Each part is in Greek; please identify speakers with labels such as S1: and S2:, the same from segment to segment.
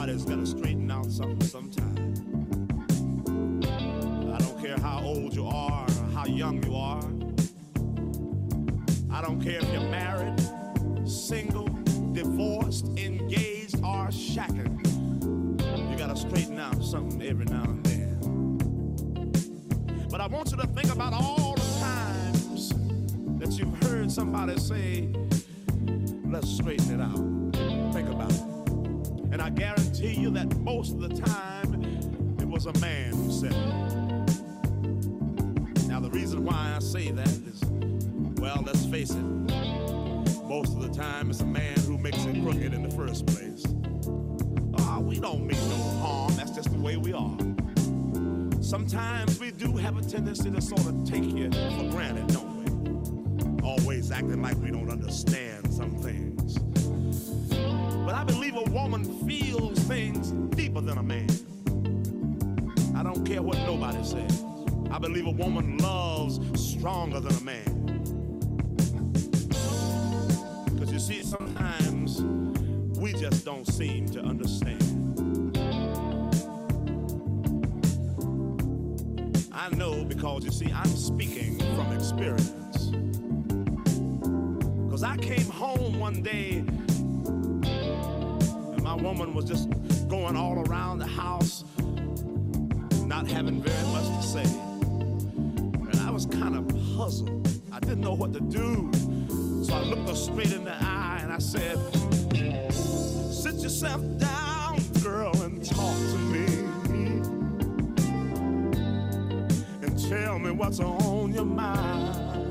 S1: Everybody's got to straighten out something sometime. I don't care how old you are or how young you are. I don't care if you're married, single, divorced, engaged, or shacking. You got to straighten out something every now and then. But I want you to think about all the times that you've heard somebody say, let's straighten it out. Think about it. And I guarantee you that most of the time, it was a man who said it. Now, the reason why I say that is, well, let's face it, most of the time it's a man who makes it crooked in the first place. We don't mean no harm, that's just the way we are. Sometimes we do have a tendency to sort of take you for granted, don't we? Always acting like we don't understand some things. But I believe a woman feels things deeper than a man. I don't care what nobody says. I believe a woman loves stronger than a man. Because you see, sometimes we just don't seem to understand. I know because, you see, I'm speaking from experience. Because I came home one day and my woman was just going all around the house, not having very much to say. And I was kind of puzzled. I didn't know what to do. So I looked her straight in the eye and I said, sit yourself down, girl, and talk to me. And tell me what's on your mind.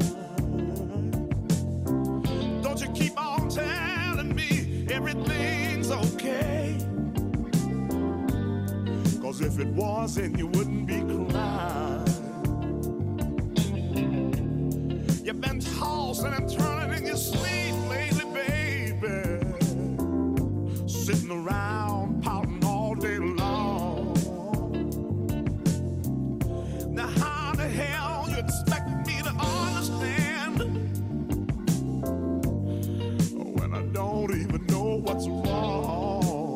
S1: Don't you keep on telling me everything's okay. 'Cause if it wasn't, you wouldn't be crying. You've been tossing and turning in your sleep lately, baby. Sitting around pouting all day long. Now how the hell you expect me to understand when I don't even know what's wrong?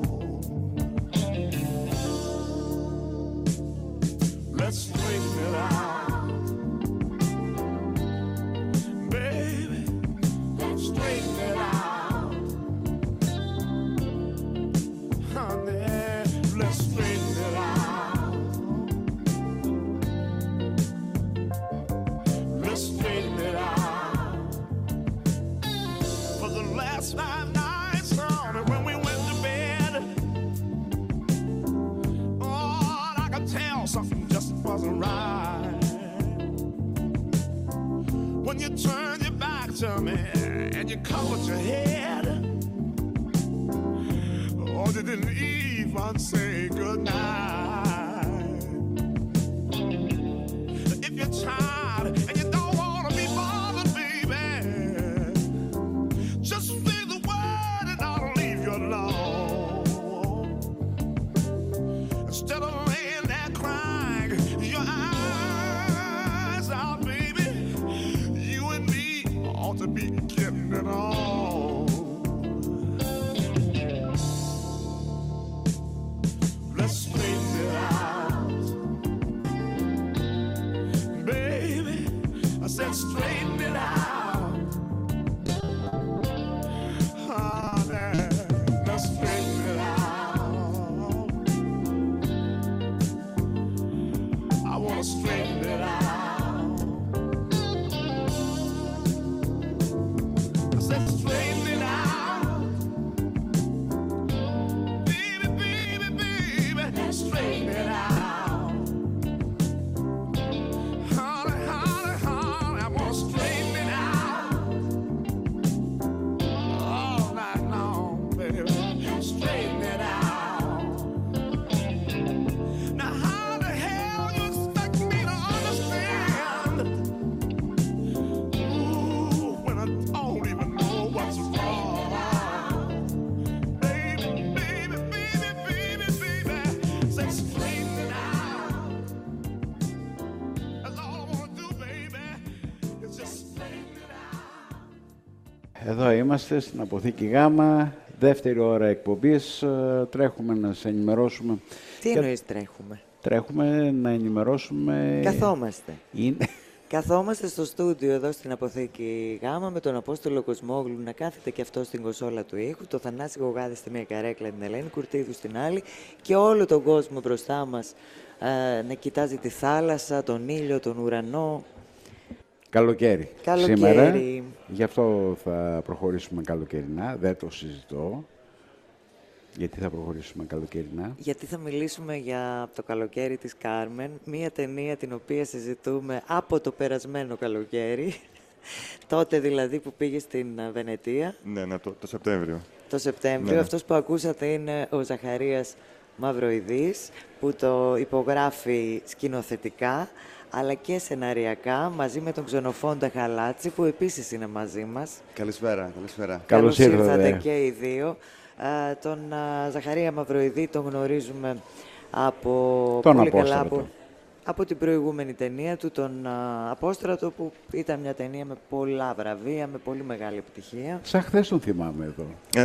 S1: Let's straighten it out. Straighten it out, honey. Let's straighten it out. Let's straighten it out. For the last 5 nights, honey, when we went to bed, oh, I could tell something just wasn't right. When you turned your back to me and you covered your head, oh, you didn't even say goodnight. If you're tired and you don't want to be bothered, baby, just say the word and I'll leave you alone. Instead of laying there crying your eyes out, baby, you and me ought to be getting it on. Let's straighten it out, baby. I said straighten it out, honey. Let's straighten it out. I wanna straighten it out. Straighten it out, baby, baby, baby. Straighten it out, honey, honey, honey. I wanna straighten it out all night long, baby. Straighten it out. Now, how the hell you expect me to understand? Ooh, when I don't even know what's wrong. Baby, baby, baby, baby, baby. Say straighten it out. That's all I wanna do, baby. It's just straighten it out.
S2: Εδώ είμαστε στην Αποθήκη Γάμα, δεύτερη ώρα εκπομπής. Τρέχουμε να σε ενημερώσουμε.
S3: Τι εννοείς τρέχουμε?
S2: Τρέχουμε να ενημερώσουμε...
S3: Καθόμαστε.
S2: Είναι...
S3: Καθόμαστε στο στούντιο εδώ στην Αποθήκη Γάμα με τον Απόστολο Κοσμόγλου να κάθεται και αυτό στην κονσόλα του ήχου, το Θανάση Γογάδη στη μία καρέκλα, την Ελένη Κουρτίδου στην άλλη και όλο τον κόσμο μπροστά μας να κοιτάζει τη θάλασσα, τον ήλιο, τον ουρανό.
S2: Καλοκαίρι.
S3: Καλοκαίρι.
S2: Σήμερα, γι' αυτό θα προχωρήσουμε καλοκαιρινά, δεν το συζητώ. Γιατί θα προχωρήσουμε καλοκαιρινά?
S3: Γιατί θα μιλήσουμε για το καλοκαίρι της Κάρμεν, μία ταινία την οποία συζητούμε από το περασμένο καλοκαίρι, τότε δηλαδή που πήγε στην Βενετία.
S4: Ναι, το Σεπτέμβριο.
S3: Το Σεπτέμβριο.
S4: Ναι.
S3: Αυτός που ακούσατε είναι ο Ζαχαρίας Μαυροειδής, που το υπογράφει σκηνοθετικά, αλλά και σεναριακά, μαζί με τον Ξενοφόντα Χαλάτση, που επίσης είναι μαζί μας.
S5: Καλησπέρα, καλησπέρα.
S2: Καλώς ήρθατε
S3: και οι δύο. Τον Ζαχαρία Μαυροειδή τον γνωρίζουμε από
S2: τον
S3: πολύ
S2: Απόστρατο.
S3: καλά από την προηγούμενη ταινία του, τον Απόστρατο, που ήταν μια ταινία με πολλά βραβεία, με πολύ μεγάλη επιτυχία.
S2: Σαν χθες τον θυμάμαι εδώ.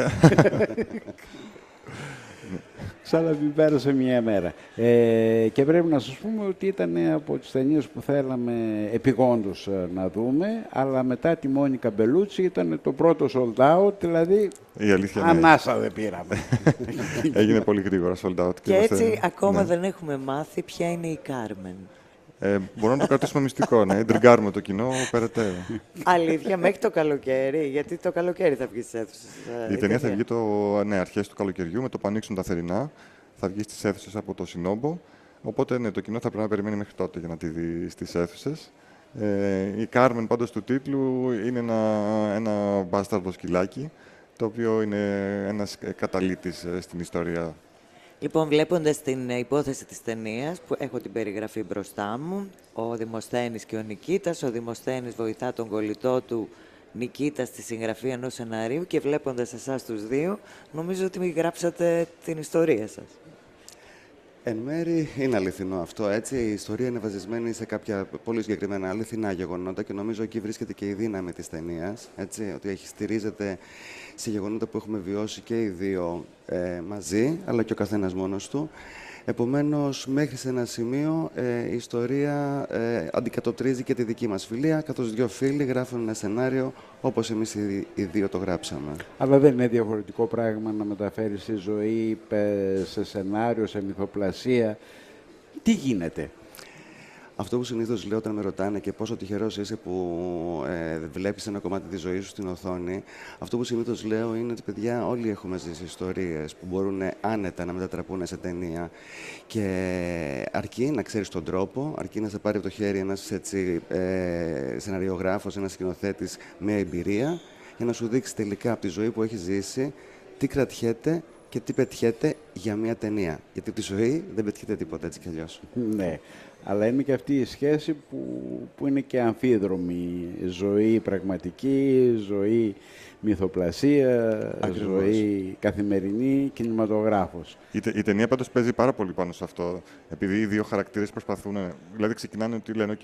S2: Σαν να μην πέρασε μια μέρα. Και πρέπει να σας πούμε ότι ήταν από τις ταινίες που θέλαμε επειγόντως να δούμε, αλλά μετά τη Μόνικα Μπελούτσι ήταν το πρώτο sold out, δηλαδή
S4: Η αλήθεια,
S2: ανάσα δεν πήραμε.
S4: Έγινε πολύ γρήγορα sold out.
S3: Και έτσι ακόμα δεν έχουμε μάθει ποια είναι η Κάρμεν.
S4: Μπορούμε να το κρατήσουμε μυστικό, ναι. Τριγκάρουμε το κοινό περαιτέρω.
S3: Αλήθεια, μέχρι το καλοκαίρι, γιατί το καλοκαίρι θα βγει στις αίθουσες.
S4: Η ταινία θα βγει αρχές του καλοκαιριού, με το που ανοίξουν τα θερινά. Θα βγει στις αίθουσες από το Σινόμπο. Οπότε το κοινό θα πρέπει να περιμένει μέχρι τότε για να τη δει στις αίθουσες. Η Κάρμεν, πάντως, του τίτλου είναι ένα μπάσταρδο σκυλάκι, το οποίο είναι ένας καταλήτης στην ιστορία.
S3: Λοιπόν, βλέποντας την υπόθεση της ταινίας, που έχω την περιγραφή μπροστά μου, ο Δημοσθένης και ο Νικήτας. Ο Δημοσθένης βοηθά τον κολλητό του Νικήτα στη συγγραφή ενός σεναρίου και βλέποντας εσάς τους δύο, νομίζω ότι γράψατε την ιστορία σας.
S5: Εν μέρει είναι αληθινό αυτό, έτσι. Η ιστορία είναι βασισμένη σε κάποια πολύ συγκεκριμένα αληθινά γεγονότα και νομίζω εκεί βρίσκεται και η δύναμη της ταινίας, έτσι, ότι στηρίζεται σε γεγονότα που έχουμε βιώσει και οι δύο μαζί, αλλά και ο καθένας μόνος του. Επομένως, μέχρι σε ένα σημείο η ιστορία αντικατοπτρίζει και τη δική μας φιλία, καθώς δύο φίλοι γράφουν ένα σενάριο όπως εμείς οι δύο το γράψαμε.
S2: Αλλά δεν είναι διαφορετικό πράγμα να μεταφέρεις τη ζωή σε σενάριο, σε μυθοπλασία. Τι γίνεται?
S5: Αυτό που συνήθως λέω όταν με ρωτάνε και πόσο τυχερός είσαι που βλέπεις ένα κομμάτι της ζωής σου στην οθόνη, αυτό που συνήθως λέω είναι ότι, παιδιά, όλοι έχουμε ζήσει ιστορίες που μπορούν άνετα να μετατραπούν σε ταινία. Και αρκεί να ξέρεις τον τρόπο, αρκεί να σε πάρει από το χέρι ένας σεναριογράφος, ένας σκηνοθέτης με εμπειρία, για να σου δείξει τελικά από τη ζωή που έχει ζήσει τι κρατιέται και τι πετιέται για μια ταινία. Γιατί από τη ζωή δεν πετιέται τίποτα, έτσι κι αλλιώς.
S2: Ναι. Αλλά είναι και αυτή η σχέση που είναι και αμφίδρομη. Ζωή πραγματική, ζωή μυθοπλασία,
S5: Ακριβώς.
S2: ζωή καθημερινή, κινηματογράφος.
S4: Η ταινία πάντως παίζει πάρα πολύ πάνω σε αυτό. Επειδή οι δύο χαρακτήρες προσπαθούν. Δηλαδή, ξεκινάνε ότι λένε: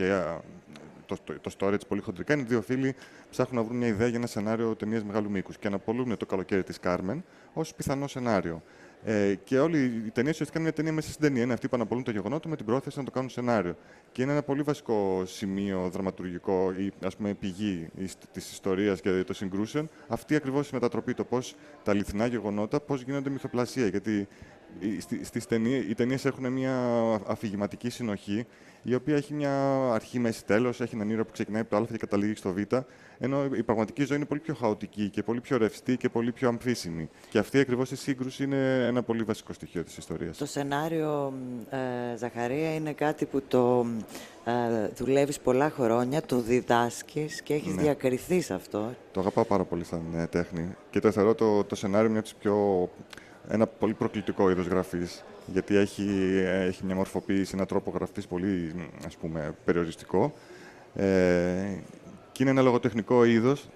S4: το story έτσι πολύ χοντρικά είναι δύο φίλοι ψάχνουν να βρουν μια ιδέα για ένα σενάριο ταινίας μεγάλου μήκους και αναπολούν το καλοκαίρι της Κάρμεν ως πιθανό σενάριο. Και όλη η ταινία ουσιαστικά είναι μια ταινία μέσα στην ταινία. Είναι αυτοί που αναπολούν το γεγονότο με την πρόθεση να το κάνουν σενάριο. Και είναι ένα πολύ βασικό σημείο δραματουργικό ή ας πούμε πηγή της ιστορίας και των συγκρούσεων. Αυτή ακριβώς η μετατροπή, το πώς τα αληθινά γεγονότα, πώς γίνονται μυθοπλασία. Γιατί οι ταινίες έχουν μια αφηγηματική συνοχή, η οποία έχει μια αρχή, μέση, τέλος, έχει έναν ήρωα που ξεκινάει από το Α και καταλήγει στο Β, ενώ η πραγματική ζωή είναι πολύ πιο χαοτική και πολύ πιο ρευστή και πολύ πιο αμφίσιμη. Και αυτή ακριβώς η σύγκρουση είναι ένα πολύ βασικό στοιχείο της ιστορίας.
S3: Το σενάριο, Ζαχαρία, είναι κάτι που το δουλεύεις πολλά χρόνια, το διδάσκεις και έχεις διακριθεί σε αυτό.
S4: Το αγαπάω πάρα πολύ σαν τέχνη και το θεωρώ το σενάριο ένα πολύ προκλητικό είδος γραφής, γιατί έχει μια μορφοποίηση, έναν τρόπο γραφής πολύ, ας πούμε, περιοριστικό. Και είναι ένα λογοτεχνικό είδος,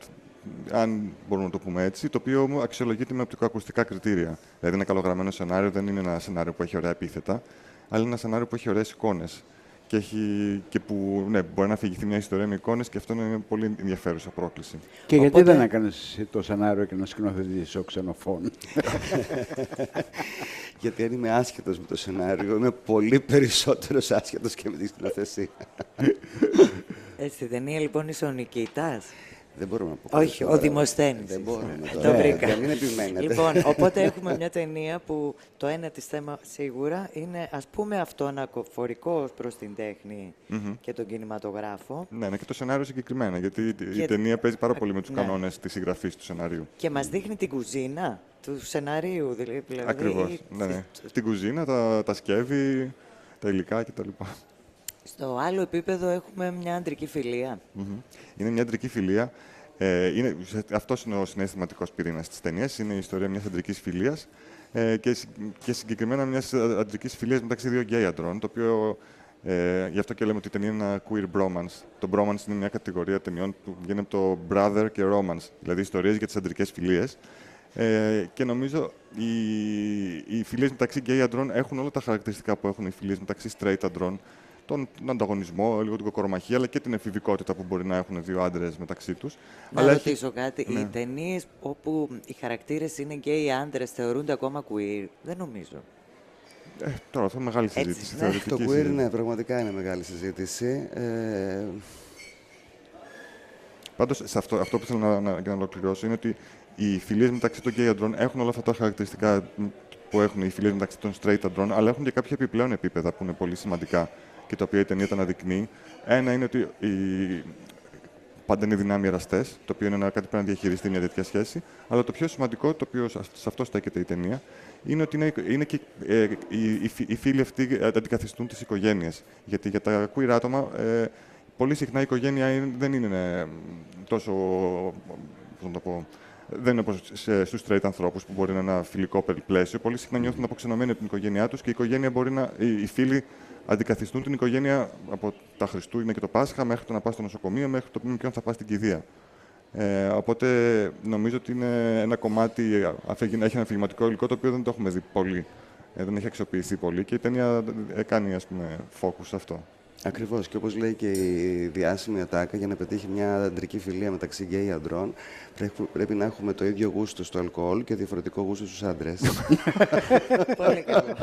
S4: αν μπορούμε να το πούμε έτσι, το οποίο μου αξιολογείται με οπτικοακουστικά κριτήρια. Δηλαδή, ένα καλογραμμένο σενάριο δεν είναι ένα σενάριο που έχει ωραία επίθετα, αλλά είναι ένα σενάριο που έχει ωραίες εικόνες. και που ναι, μπορεί να αφηγηθεί μια ιστορία με εικόνες και αυτό είναι πολύ ενδιαφέρουσα πρόκληση.
S2: Και γιατί δεν έκανες το σενάριο και να σκηνοθετήσεις ο Ξενοφών?
S5: Γιατί αν είμαι άσχετος με το σενάριο, είμαι πολύ περισσότερος άσχετος και με τη σκηνοθεσία.
S3: Στη ταινία λοιπόν είσαι ο Νικήτας.
S5: Δεν μπορώ να πω.
S3: Όχι, ο Δημοσθένης.
S5: Δεν μπορούμε.
S3: Το βρήκα.
S5: Δεν είναι επιμένετε.
S3: Λοιπόν, οπότε έχουμε μια ταινία που το ένα της θέμα σίγουρα είναι, ας πούμε, αυτοαναφορικό προς την τέχνη και τον κινηματογράφο.
S4: Ναι, και το σενάριο συγκεκριμένα, γιατί η ταινία παίζει πάρα πολύ με τους κανόνες της συγγραφής του σενάριου.
S3: Και μας δείχνει την κουζίνα του σεναρίου, δηλαδή.
S4: Ακριβώς. Ναι. Την κουζίνα, τα σκεύη, τα υλικά κτλ.
S3: Στο άλλο επίπεδο έχουμε μια αντρική φιλία.
S4: Είναι μια αντρική φιλία. Αυτός είναι ο συναισθηματικός πυρήνας της ταινίας. Είναι η ιστορία μιας αντρικής φιλίας και συγκεκριμένα μιας αντρικής φιλίας μεταξύ δύο γκέι αντρών, το οποίο γι' αυτό και λέμε ότι η ταινία είναι ένα queer bromance. Το bromance είναι μια κατηγορία ταινιών που βγαίνει από το brother και romance, δηλαδή ιστορίες για τις αντρικές φιλίες. Και νομίζω οι φιλίες μεταξύ γκέι αντρών έχουν όλα τα χαρακτηριστικά που έχουν οι φιλίες μεταξύ straight αντρών. Τον ανταγωνισμό, λίγο την κοκορομαχία, αλλά και την εφηβικότητα που μπορεί να έχουν δύο άντρες μεταξύ τους.
S3: Να ρωτήσω κάτι. Ναι. Οι ταινίες όπου οι χαρακτήρες είναι γκέι άντρες θεωρούνται ακόμα queer? Δεν νομίζω.
S4: Τώρα αυτό είναι μεγάλη συζήτηση.
S3: Ναι.
S5: Το queer, ναι, πραγματικά είναι μεγάλη συζήτηση.
S4: Πάντως, αυτό που θέλω να ολοκληρώσω είναι ότι οι φιλίες μεταξύ των γκέι αντρών έχουν όλα αυτά τα χαρακτηριστικά που έχουν οι φιλίες μεταξύ των straight αντρών, αλλά έχουν και κάποια επιπλέον επίπεδα που είναι πολύ σημαντικά και τα οποία η ταινία τα αναδεικνύει. Ένα είναι ότι πάντα είναι δυνάμοι εραστές, το οποίο είναι κάτι που πρέπει να διαχειριστεί μια τέτοια σχέση. Αλλά το πιο σημαντικό, το οποίο σε αυτό στέκεται η ταινία, είναι ότι είναι και οι φίλοι αυτοί αντικαθιστούν τις οικογένειες. Γιατί για τα queer άτομα, πολύ συχνά η οικογένεια δεν είναι τόσο. Πώς να το πω. Δεν είναι όπως στους straight ανθρώπους που μπορεί να είναι ένα φιλικό πλαίσιο. Πολύ συχνά νιώθουν αποξενωμένοι από την οικογένειά τους και η οικογένεια οι φίλοι αντικαθιστούν την οικογένεια από τα Χριστούγεννα και το Πάσχα μέχρι το να πας στο νοσοκομείο, μέχρι το ποιον θα πας στην κηδεία. Οπότε νομίζω ότι είναι ένα κομμάτι, έχει ένα αφηγηματικό υλικό το οποίο δεν το έχουμε δει πολύ. Δεν έχει αξιοποιηθεί πολύ και η ταινία κάνει, ας πούμε, focus σε αυτό.
S5: Ακριβώς. Και όπως λέει και η διάσημη ατάκα, για να πετύχει μια αντρική φιλία μεταξύ γκέι αντρών, πρέπει να έχουμε το ίδιο γούστο στο αλκοόλ και διαφορετικό γούστο στους άντρες.
S3: Πολύ καλό.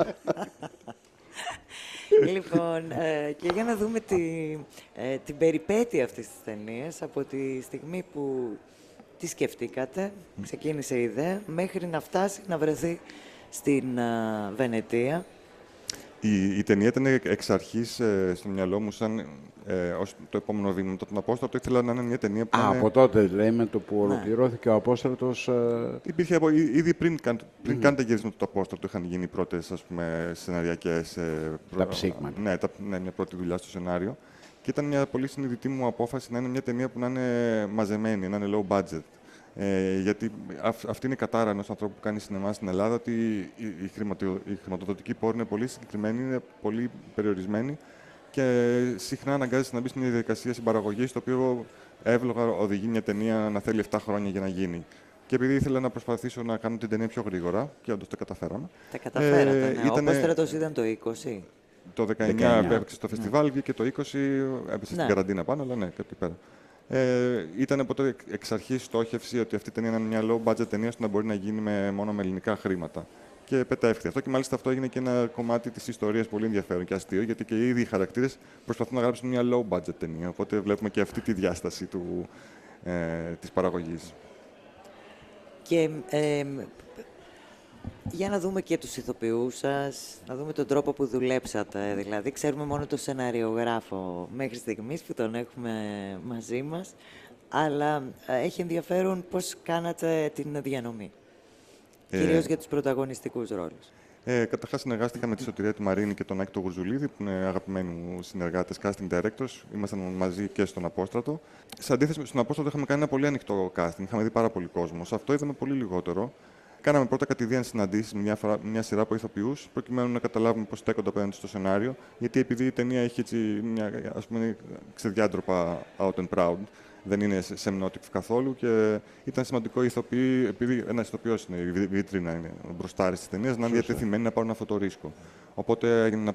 S3: Λοιπόν, και για να δούμε την περιπέτεια αυτής της ταινίας, από τη στιγμή που τη σκεφτήκατε, ξεκίνησε η ιδέα, μέχρι να φτάσει να βρεθεί στην Βενετία.
S4: Η ταινία ήταν εξ αρχής στο μυαλό μου σαν ως το επόμενο βήμα. Τον Απόστρατο ήθελα να είναι μια ταινία που.
S2: Από τότε, λέει, με το που ολοκληρώθηκε ο Απόστρατος.
S4: Υπήρχε ήδη πριν καν τα γυρίσματα του Απόστρατου, είχαν γίνει οι πρώτες σεναριακές.
S2: Τα ψήγματα.
S4: Ναι, μια πρώτη δουλειά στο σενάριο. Και ήταν μια πολύ συνειδητή μου απόφαση να είναι μια ταινία που να είναι μαζεμένη, να είναι low budget. Γιατί αυτή είναι η κατάρα ενός ανθρώπου που κάνει σινεμά στην Ελλάδα, ότι η χρηματοδοτική πόρη είναι πολύ συγκεκριμένη, είναι πολύ περιορισμένη και συχνά αναγκάζεσαι να μπει στην διαδικασία συμπαραγωγής, το οποίο εύλογα οδηγεί μια ταινία να θέλει 7 χρόνια για να γίνει. Και επειδή ήθελα να προσπαθήσω να κάνω την ταινία πιο γρήγορα, και όντως τα καταφέραμε.
S3: Τα καταφέρατε, ναι. Ο Απόστρατος ήταν το 20.
S4: Το 19 έπαιξε στο φεστιβάλ, και το 20 έπεσε στην καραντίνα πάνω, αλλά ναι, και εκεί πέρα. Ήταν από το εξ αρχής στόχευση ότι αυτή η ταινία είναι μια low budget ταινία, ώστε να μπορεί να γίνει μόνο με ελληνικά χρήματα. Και πετεύχθη αυτό. Και μάλιστα αυτό έγινε και ένα κομμάτι της ιστορίας πολύ ενδιαφέρον και αστείο, γιατί και οι ίδιοι χαρακτήρες προσπαθούν να γράψουν μια low budget ταινία. Οπότε βλέπουμε και αυτή τη διάσταση της παραγωγής.
S3: Και για να δούμε και τους ηθοποιούς σας, να δούμε τον τρόπο που δουλέψατε. Δηλαδή, ξέρουμε μόνο τον σεναριογράφο μέχρι στιγμής που τον έχουμε μαζί μας, αλλά έχει ενδιαφέρον πώς κάνατε την διανομή, κυρίως για τους πρωταγωνιστικούς ρόλους.
S4: Καταρχάς, συνεργάστηκα με τη Σωτηρία τη Μαρίνη και τον Άκη τον Γουρζουλίδη, που είναι αγαπημένοι μου συνεργάτες, casting directors. Ήμασταν μαζί και στον Απόστρατο. Σε αντίθεση, στον Απόστρατο είχαμε κάνει ένα πολύ ανοιχτό casting. Είχαμε δει πάρα πολύ κόσμο. Σε αυτό είδαμε πολύ λιγότερο. Κάναμε πρώτα κατηδίαν συναντήσεις με μια σειρά από ηθοποιούς, προκειμένου να καταλάβουμε πώς στέκονται απέναντι στο σενάριο. Γιατί επειδή η ταινία έχει έτσι μια, ας πούμε, ξεδιάντροπα out and proud, δεν είναι σεμνότυπη καθόλου και ήταν σημαντικό οι ηθοποιοί, επειδή ένας ηθοποιός είναι, η βίτρινα είναι μπροστάρης της ταινίας, να είναι διατεθειμένοι να πάρουν αυτό το ρίσκο. Οπότε έγινε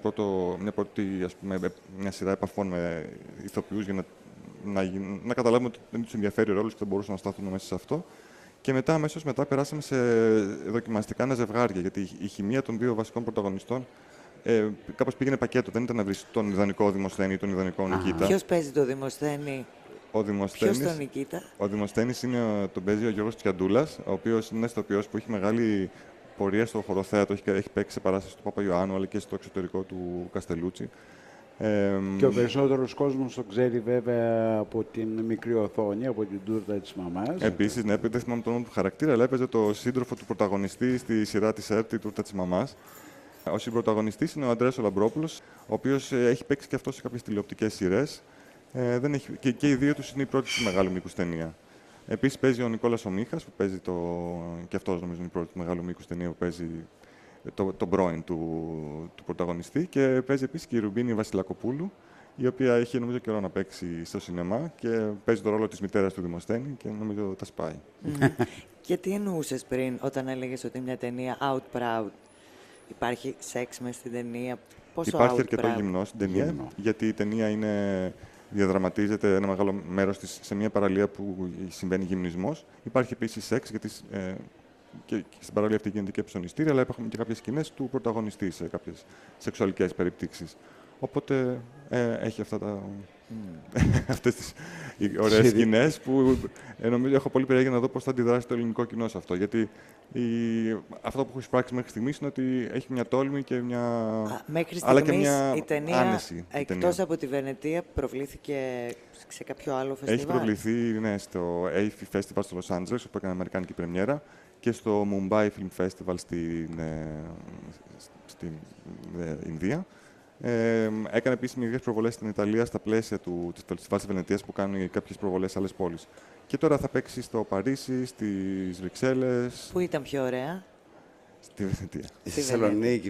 S4: μια σειρά επαφών με ηθοποιούς για να καταλάβουμε ότι δεν τους ενδιαφέρει ο ρόλος και δεν μπορούσαν να σταθούν μέσα σε αυτό. Και μετά, αμέσως μετά, περάσαμε σε δοκιμαστικά ένα ζευγάρια, γιατί η χημεία των δύο βασικών πρωταγωνιστών κάπως πήγαινε πακέτο. Δεν ήταν να βρεις τον ιδανικό Δημοσθένη ή τον ιδανικό Νικήτα.
S3: Ποιος παίζει το Δημοσθένη? Ποιος τον Νικήτα?
S4: Ο Δημοσθένης τον παίζει ο Γιώργος Τσιαντούλας, ο οποίος είναι ένας ηθοποιός που έχει μεγάλη πορεία στο χωροθέατο, έχει παίξει σε παράσταση του Παπαϊωάννου, αλλά και στο εξωτερικό του Καστελούτσι.
S2: Και ο περισσότερος κόσμος το ξέρει βέβαια από την μικρή οθόνη, από την τούρτα της μαμάς.
S4: Επίσης, ναι, δεν θυμάμαι τον όνομα του χαρακτήρα, αλλά έπαιζε το σύντροφο του πρωταγωνιστή στη σειρά της ΕΡΤ, η τούρτα της μαμάς. Ο συμπρωταγωνιστής είναι ο Ανδρέας ο Λαμπρόπουλος, ο οποίος έχει παίξει και αυτό σε κάποιες τηλεοπτικές σειρές. Και οι δύο τους είναι η πρώτη του μεγάλου μήκους ταινία. Επίσης παίζει ο Νικόλας ο Μίχας, που παίζει και αυτός νομίζω είναι η πρώτη του μεγάλου μήκους ταινία, που παίζει τον πρώην του πρωταγωνιστή. Και παίζει επίσης και η Ρουμπίνη Βασιλακοπούλου, η οποία έχει νομίζω καιρό να παίξει στο σινεμά και παίζει τον ρόλο της μητέρας του Δημοσθένη και νομίζω τα σπάει.
S3: Και τι εννοούσες πριν όταν έλεγες ότι μια ταινία out proud? Υπάρχει σεξ μες στην ταινία? Πόσο
S4: Υπάρχει
S3: out
S4: αρκετό
S3: proud?
S4: γυμνό στην ταινία, γιατί η ταινία διαδραματίζεται ένα μεγάλο μέρος της σε μια παραλία που συμβαίνει γυμνισμός. Υπάρχει επίσης σεξ, γιατί και στην παραλία αυτή γίνεται και ψωνιστήρια, αλλά υπάρχουν και κάποιες σκηνές του πρωταγωνιστή σε κάποιες σεξουαλικές περιπτύξεις. Οπότε έχει αυτές τις ωραίες σκηνές που νομίζω έχω πολύ περιέργεια να δω πώς θα αντιδράσει το ελληνικό κοινό σε αυτό. Γιατί αυτό που έχω εισπράξει μέχρι στιγμής είναι ότι έχει μια τόλμη και μια.
S3: Μέχρι
S4: αλλά και
S3: στιγμής
S4: μια
S3: η ταινία,
S4: άνεση.
S3: εκτός από τη Βενετία, προβλήθηκε σε κάποιο άλλο φεστιβάλ?
S4: Έχει προβληθεί στο AFI Festival στο Los Angeles, όπου έκανε αμερικάνικη πρεμιέρα, και στο Mumbai Film Festival στην Ινδία. Έκανε επίσης μερικές προβολές στην Ιταλία στα πλαίσια της Φεστιβάλ της Βενετίας, που κάνουν κάποιες προβολές σε άλλες πόλεις. Και τώρα θα παίξει στο Παρίσι, στις Βρυξέλλες.
S3: Πού ήταν πιο ωραία?
S4: Στη Βενετία.
S5: Στη Θεσσαλονίκη,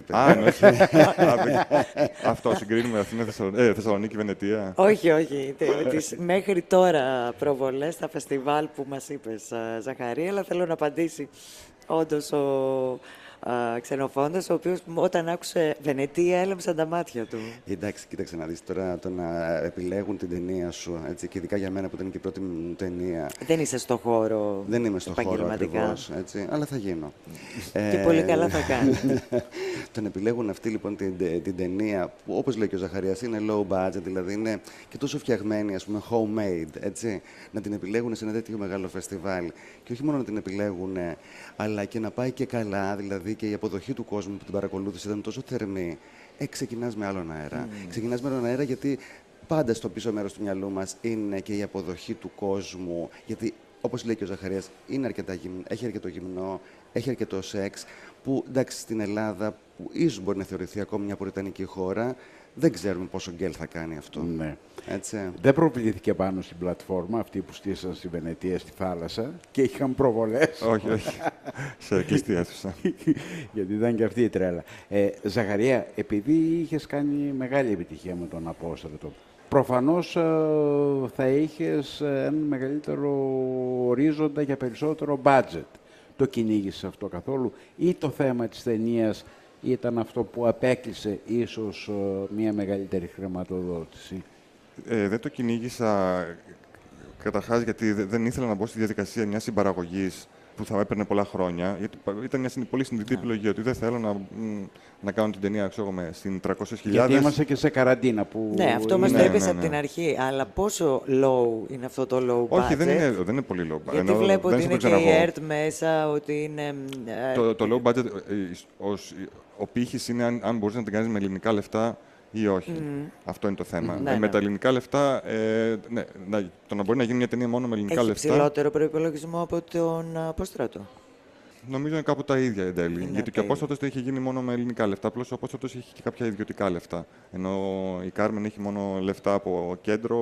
S4: Αυτό συγκρίνουμε Αθήνα, Θεσσαλονίκη, Βενετία.
S3: Όχι. Τις μέχρι τώρα προβολές στα φεστιβάλ που μας είπες, Ζαχαρία, αλλά θέλω να απαντήσει όντως ο ξενοφόντας, ο οποίος όταν άκουσε Βενετία έλαμψαν τα μάτια του.
S5: Εντάξει, κοίταξε να δεις τώρα, το να επιλέγουν την ταινία σου, έτσι, και ειδικά για μένα που ήταν και η πρώτη μου ταινία.
S3: Δεν είσαι στο χώρο?
S5: Δεν είμαι στο χώρο ακριβώς, έτσι, αλλά θα γίνω.
S3: Και πολύ καλά θα κάνει.
S5: Τον επιλέγουν αυτή λοιπόν την ταινία που, όπως λέει και ο Ζαχαρίας, είναι low budget, δηλαδή είναι και τόσο φτιαγμένη, ας πούμε, homemade, έτσι. Να την επιλέγουν σε ένα τέτοιο μεγάλο φεστιβάλ. Και όχι μόνο να την επιλέγουν, αλλά και να πάει και καλά, δηλαδή και η αποδοχή του κόσμου που την παρακολούθησε ήταν τόσο θερμή. Ξεκινάς με άλλον αέρα. Ξεκινάς με άλλον αέρα γιατί πάντα στο πίσω μέρος του μυαλού μας είναι και η αποδοχή του κόσμου. Γιατί, όπως λέει και ο Ζαχαρίας, έχει αρκετό γυμνό, έχει αρκετό σεξ, που εντάξει στην Ελλάδα, που ίσως μπορεί να θεωρηθεί ακόμη μια πουριτανική χώρα, δεν ξέρουμε πόσο γκέλ θα κάνει αυτό.
S2: Ναι.
S5: Έτσι.
S2: Δεν προβλήθηκε πάνω στην πλατφόρμα, αυτή που στήσαν στη Βενετία, στη θάλασσα, και είχαν προβολές.
S4: Όχι. Σε κλειστή αίθουσα.
S2: Γιατί ήταν και αυτή η τρέλα. Ζαχαρία, επειδή είχες κάνει μεγάλη επιτυχία με τον Απόστρατο, προφανώς θα είχες έναν μεγαλύτερο ορίζοντα για περισσότερο budget. Το κυνήγησες αυτό καθόλου, ή το θέμα της ταινίας ήταν αυτό που απέκλεισε ίσως μια μεγαλύτερη χρηματοδότηση?
S4: Δεν το κυνήγησα καταρχάς γιατί δεν ήθελα να μπω στη διαδικασία μιας συμπαραγωγής που θα έπαιρνε πολλά χρόνια. Γιατί ήταν μια πολύ συνειδητή επιλογή ότι δεν θέλω να κάνω την ταινία στην 300.000.
S2: Γιατί είμαστε και σε καραντίνα. Που
S3: ναι, αυτό μας το είπες από την αρχή. Αλλά πόσο low είναι αυτό το low budget?
S4: Όχι, δεν είναι πολύ low budget.
S3: Γιατί βλέπω ότι είναι και η ΕΡΤ μέσα, ότι είναι.
S4: Το low budget, ο πύχης είναι αν μπορείς να την κάνεις με ελληνικά λεφτά ή όχι. Αυτό είναι το θέμα. Με τα ελληνικά λεφτά, το να μπορεί να γίνει μια ταινία μόνο με ελληνικά λεφτά.
S3: Έχει ψηλότερο προϋπολογισμό από τον Απόστρατο?
S4: Νομίζω είναι κάπου τα ίδια εν τέλει. Γιατί και ο Απόστρατος δεν είχε γίνει μόνο με ελληνικά λεφτά. Απλώς ο Απόστρατος έχει και κάποια ιδιωτικά λεφτά. Ενώ η Κάρμεν έχει μόνο λεφτά από κέντρο,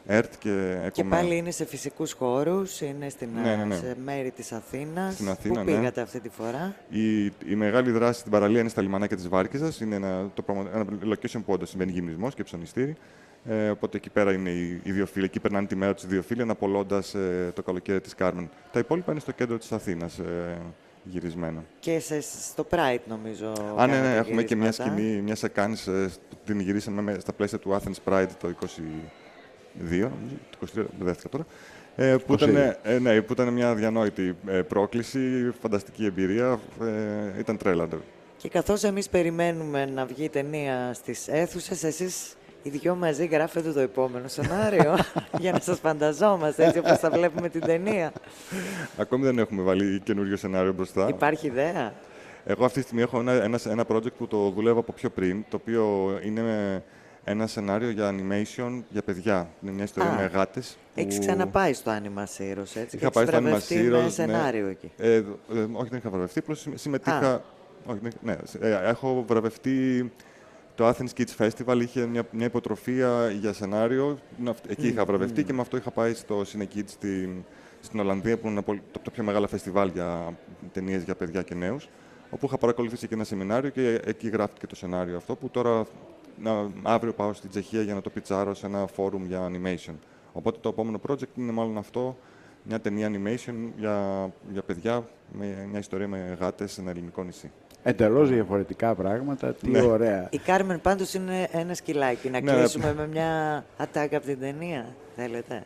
S4: ΕΡΤ και ΕΚΟΜΕ.
S3: Και πάλι είναι σε φυσικούς χώρους, είναι
S4: Ναι.
S3: σε μέρη της Αθήνας.
S4: Στην Αθήνα,
S3: Πού πήγατε αυτή τη φορά?
S4: Η μεγάλη δράση στην παραλία είναι στα λιμανάκια της Βάρκηζας. Είναι ένα location που όντως συμβαίνει γυμνισμός και ψωνιστήρι. Οπότε εκεί πέρα είναι οι δύο φίλοι. Εκεί περνάνε τη μέρα τους οι δύο φίλοι, αναπολώντας το καλοκαίρι της Κάρμεν. Τα υπόλοιπα είναι στο κέντρο της Αθήνας γυρισμένα.
S3: Και στο Pride, νομίζω.
S4: Ναι, έχουμε και μια σκηνή, μια σεκάνης που την γυρίσαμε στα πλαίσια του Athens Pride το 22, το 23, μπερδεύτηκα τώρα. Που ήταν μια αδιανόητη πρόκληση, φανταστική εμπειρία, ήταν τρέλα.
S3: Και καθώς εμείς περιμένουμε να βγει η ταινία στις αίθουσες, εσείς οι δυο μαζί γράφετε το επόμενο σενάριο για να σας φανταζόμαστε έτσι όπως θα βλέπουμε την ταινία.
S4: Ακόμη δεν έχουμε βάλει καινούριο σενάριο μπροστά.
S3: Υπάρχει ιδέα?
S4: Εγώ αυτή τη στιγμή έχω ένα project που το δουλεύω από πιο πριν, το οποίο είναι ένα σενάριο για animation για παιδιά. Είναι μια ιστορία με γάτες.
S3: Έχεις ξαναπάει στο Anima Heroes, έτσι?
S4: Είχα πάει στο Anima Heroes,
S3: με σενάριο εκεί.
S4: Όχι, δεν είχα βραβευτεί, απλώς συμμετείχα. Έχω βραβευτεί. Το Athens Kids Festival είχε μια υποτροφία για σενάριο. Εκεί είχα βραβευτεί και με αυτό είχα πάει στο Cine Kids στην Ολλανδία, που είναι το πιο μεγάλο φεστιβάλ για ταινίες για παιδιά και νέους, όπου είχα παρακολουθήσει και ένα σεμινάριο και εκεί γράφτηκε το σενάριο αυτό, που τώρα αύριο πάω στην Τσεχία για να το πιτσάρω σε ένα φόρουμ για animation. Οπότε το επόμενο project είναι μάλλον αυτό, μια ταινία animation για παιδιά, με μια ιστορία με γάτες σε ένα ελληνικό νησί.
S2: Εντελώς διαφορετικά πράγματα, τι ωραία.
S3: Η Κάρμεν πάντως είναι ένα σκυλάκι. Να κλείσουμε με μια ατάκα από την ταινία, θέλετε?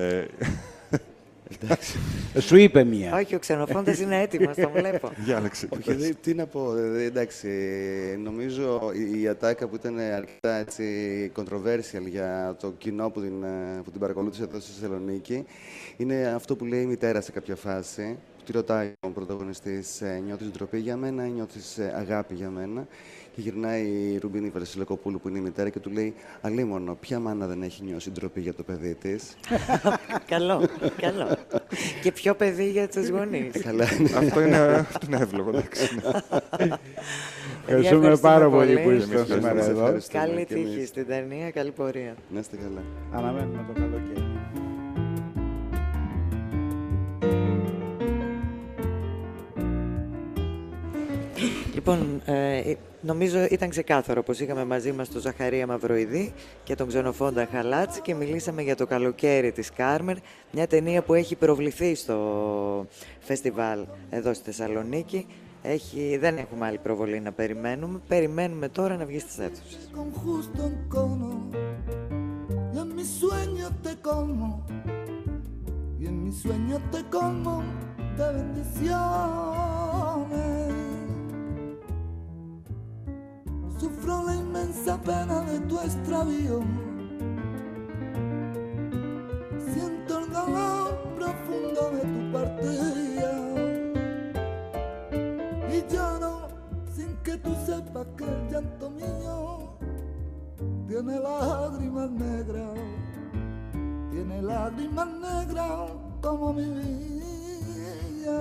S2: Σου είπε μία.
S3: Όχι, ο ξενοφόντας είναι έτοιμος, το βλέπω.
S4: Διάλεξε.
S5: Όχι, τι να πω, εντάξει, νομίζω η ατάκα που ήταν αρκετά έτσι controversial για το κοινό που την παρακολούθησε εδώ στη Θεσσαλονίκη, είναι αυτό που λέει η μητέρα σε κάποια φάση, που τη ρωτάει ο πρωταγωνιστής, νιώθεις ντροπή για μένα ή νιώθεις αγάπη για μένα? Και γυρνάει η Ρουμπίνη Βασιλακοπούλου, που είναι η μητέρα, και του λέει: αλίμονο, ποια μάνα δεν έχει νιώσει ντροπή για το παιδί της?
S3: Καλό. Και ποιο παιδί για τους γονείς.
S4: Αυτό είναι εύλογο, εντάξει.
S2: Ευχαριστούμε πάρα πολύ που ήσασταν σήμερα εδώ.
S3: Καλή τύχη στην ταινία, καλή πορεία.
S5: Να είστε καλά.
S2: Αναμένουμε το καλοκαίρι.
S3: Λοιπόν, νομίζω ήταν ξεκάθαρο πως είχαμε μαζί μας τον Ζαχαρία Μαυροειδή και τον Ξενοφόντα Χαλάτση και μιλήσαμε για το καλοκαίρι της Κάρμεν, μια ταινία που έχει προβληθεί στο φεστιβάλ εδώ στη Θεσσαλονίκη. Δεν έχουμε άλλη προβολή να περιμένουμε. Περιμένουμε τώρα να βγει στις αίθουσες.
S6: Sufro la inmensa pena de tu extravío. Siento el dolor profundo de tu partida. Y lloro sin que tú sepas que el llanto mío tiene lágrimas negras. Tiene lágrimas negras como mi vida.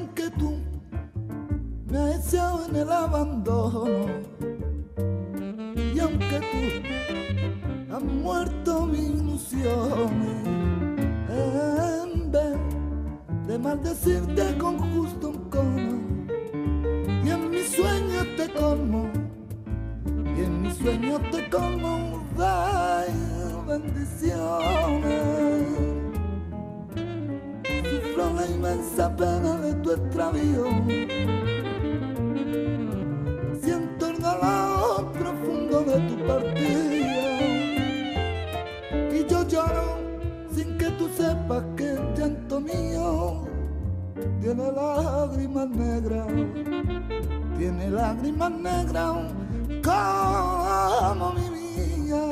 S6: aunque tú me has echado en el abandono, y aunque tú has muerto mis ilusiones, en vez de maldecirte con justo un cono, y en mis sueños te colmo, y en mis sueños te colmo de bendiciones. Sufro la inmensa pena de tu extravío, siento el dolor profundo de tu partida, y yo lloro sin que tú sepas que el llanto mío tiene lágrimas negras, tiene lágrimas negras como mi vida.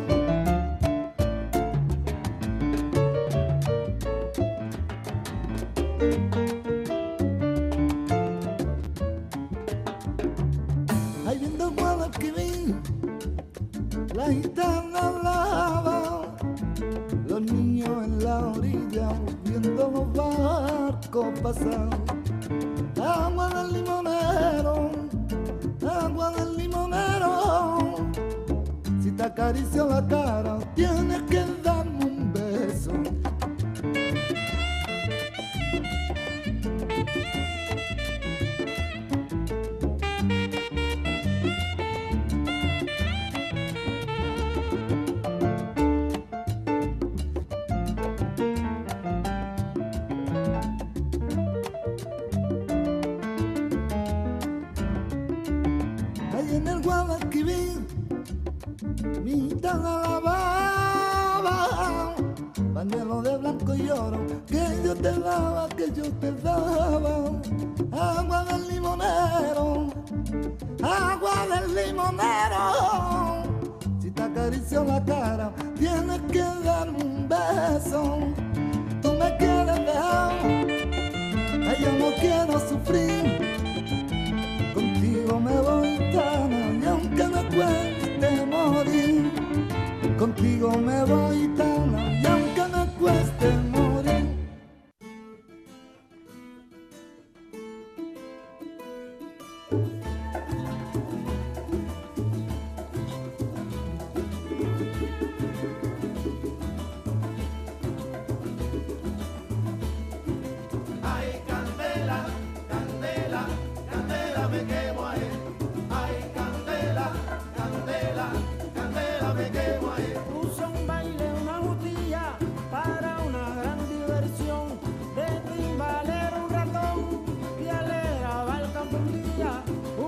S6: Ahí viendo el Guadalquivir, la gitana lava, los niños en la orilla viendo los barcos pasar. Agua del limonero, agua del limonero, si te acaricio la cara tienes que darme un beso. Ahí en el Guadalquivir, mi gitana lavaba, pañuelo de blanco y oro, que yo te daba, que yo te daba. Agua del limonero, agua del limonero, si te acaricio la cara, tienes que darme un beso. Tú me quieres dejar, ay, yo no quiero sufrir. Contigo me voy tan, y aunque me cueste morir, contigo me voy tan, y aunque me cueste morir.
S7: Ay, candela, candela, candela me quemo ahí. Ay, candela, candela, candela me quemo ahí.
S8: Puso un baile, una botella para una gran diversión. De timbalero un ratón y alegraba el campo un día.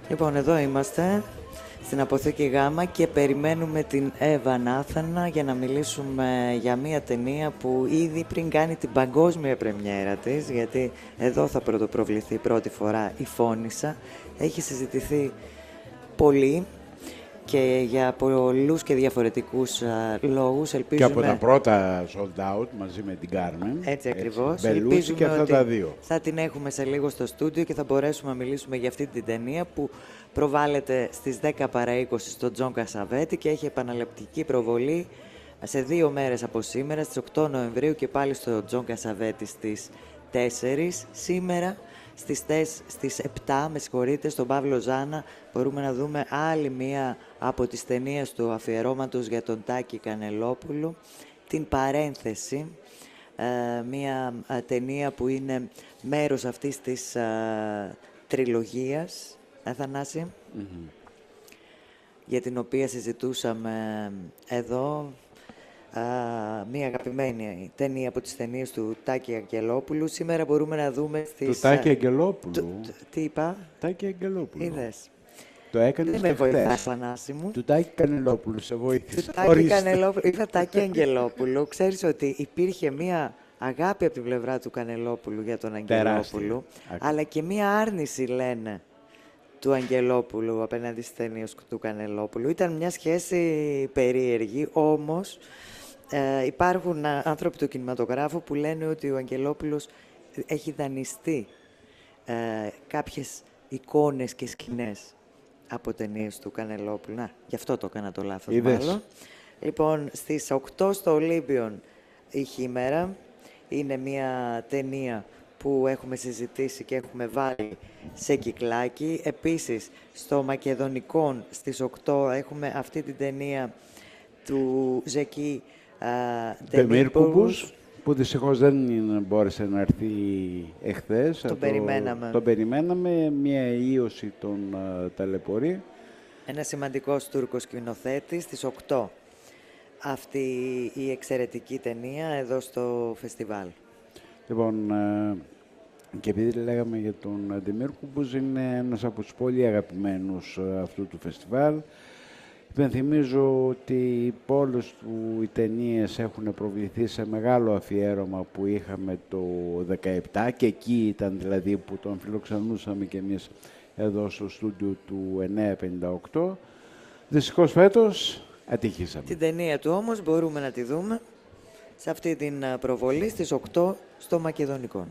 S3: Λοιπόν, εδώ είμαστε στην Αποθήκη Γάμα και περιμένουμε την Εύα Νάθανα για να μιλήσουμε για μια ταινία που ήδη πριν κάνει την παγκόσμια πρεμιέρα της, γιατί εδώ θα πρωτοπροβληθεί πρώτη φορά η Φώνισσα. Έχει συζητηθεί πολύ και για πολλούς και διαφορετικούς λόγους.
S2: Και από τα πρώτα sold out μαζί με την Κάρμεν.
S3: Έτσι ακριβώς.
S2: Μπελούτσι και αυτά τα δύο.
S3: Θα την έχουμε σε λίγο στο στούντιο και θα μπορέσουμε να μιλήσουμε για αυτή την ταινία που προβάλλεται στις 10 παρά 20 στο Τζον Κασαβέτη και έχει επαναληπτική προβολή σε 2 μέρες από σήμερα, στις 8 Νοεμβρίου και πάλι στο Τζον Κασαβέτη στις 4. Σήμερα στις 7, με συγχωρείτε, στον Παύλο Ζάνα μπορούμε να δούμε άλλη μία από τις ταινίες του αφιερώματος για τον Τάκη Κανελόπουλο, την Παρένθεση, μία ταινία που είναι μέρος αυτής της τριλογίας, Αθανάση, για την οποία συζητούσαμε εδώ. Μία αγαπημένη ταινία από τις ταινίες του Τάκη Αγγελόπουλου. Σήμερα μπορούμε να δούμε στις...
S2: Του Τάκη Αγγελόπουλου.
S3: Τι είπα?
S2: Τάκη Αγγελόπουλου.
S3: Είδες.
S2: Το έκανες
S3: Δεν με βοηθάς, Θανάση μου.
S2: Του Τάκη Κανελόπουλου, σε βοήθησε.
S3: Του Τάκη Κανελόπουλου. Είπα Τάκη Αγγελόπουλου. Ξέρεις ότι υπήρχε μία αγάπη από την πλευρά του Κανελόπουλου για τον Αγγελόπουλου, αλλά και μία άρνηση, λένε, του Αγγελόπουλου απέναντι στις ταινίες του Κανελόπουλου. Ήταν μια σχέση περίεργη, όμως υπάρχουν άνθρωποι του κινηματογράφου που λένε ότι ο Αγγελόπουλος έχει δανειστεί κάποιες εικόνες και σκηνές από ταινίες του Κανελόπουλου. Να, γι' αυτό το έκανα το λάθος.
S2: Είδες.
S3: Μάλλον. Λοιπόν, στις 8 στο Ολύμπιον η Χήμερα είναι μια ταινία που έχουμε συζητήσει και έχουμε βάλει σε κυκλάκι. Επίσης, στο Μακεδονικόν στις 8 έχουμε αυτή την ταινία του Ζεκί
S2: Ντεμίρκουμπους, που δυστυχώς δεν μπόρεσε να έρθει εχθές.
S3: Το
S2: περιμέναμε, μια ίωση τον ταλαιπωρεί.
S3: Ένα σημαντικός Τούρκος σκηνοθέτης στις 8. Αυτή η εξαιρετική ταινία εδώ στο φεστιβάλ.
S2: Λοιπόν, και επειδή λέγαμε για τον Ντεμίρκουμπους, είναι ένας από τους πολύ αγαπημένους αυτού του φεστιβάλ. Υπενθυμίζω ότι όλες του οι ταινίες έχουν προβληθεί σε μεγάλο αφιέρωμα που είχαμε το 17 και εκεί ήταν δηλαδή που τον φιλοξενούσαμε και εμείς εδώ στο στούντιο του 958. Δυστυχώς φέτος ατυχήσαμε.
S3: Την ταινία του όμως μπορούμε να τη δούμε σε αυτή την προβολή στις 8 στο Μακεδονικό.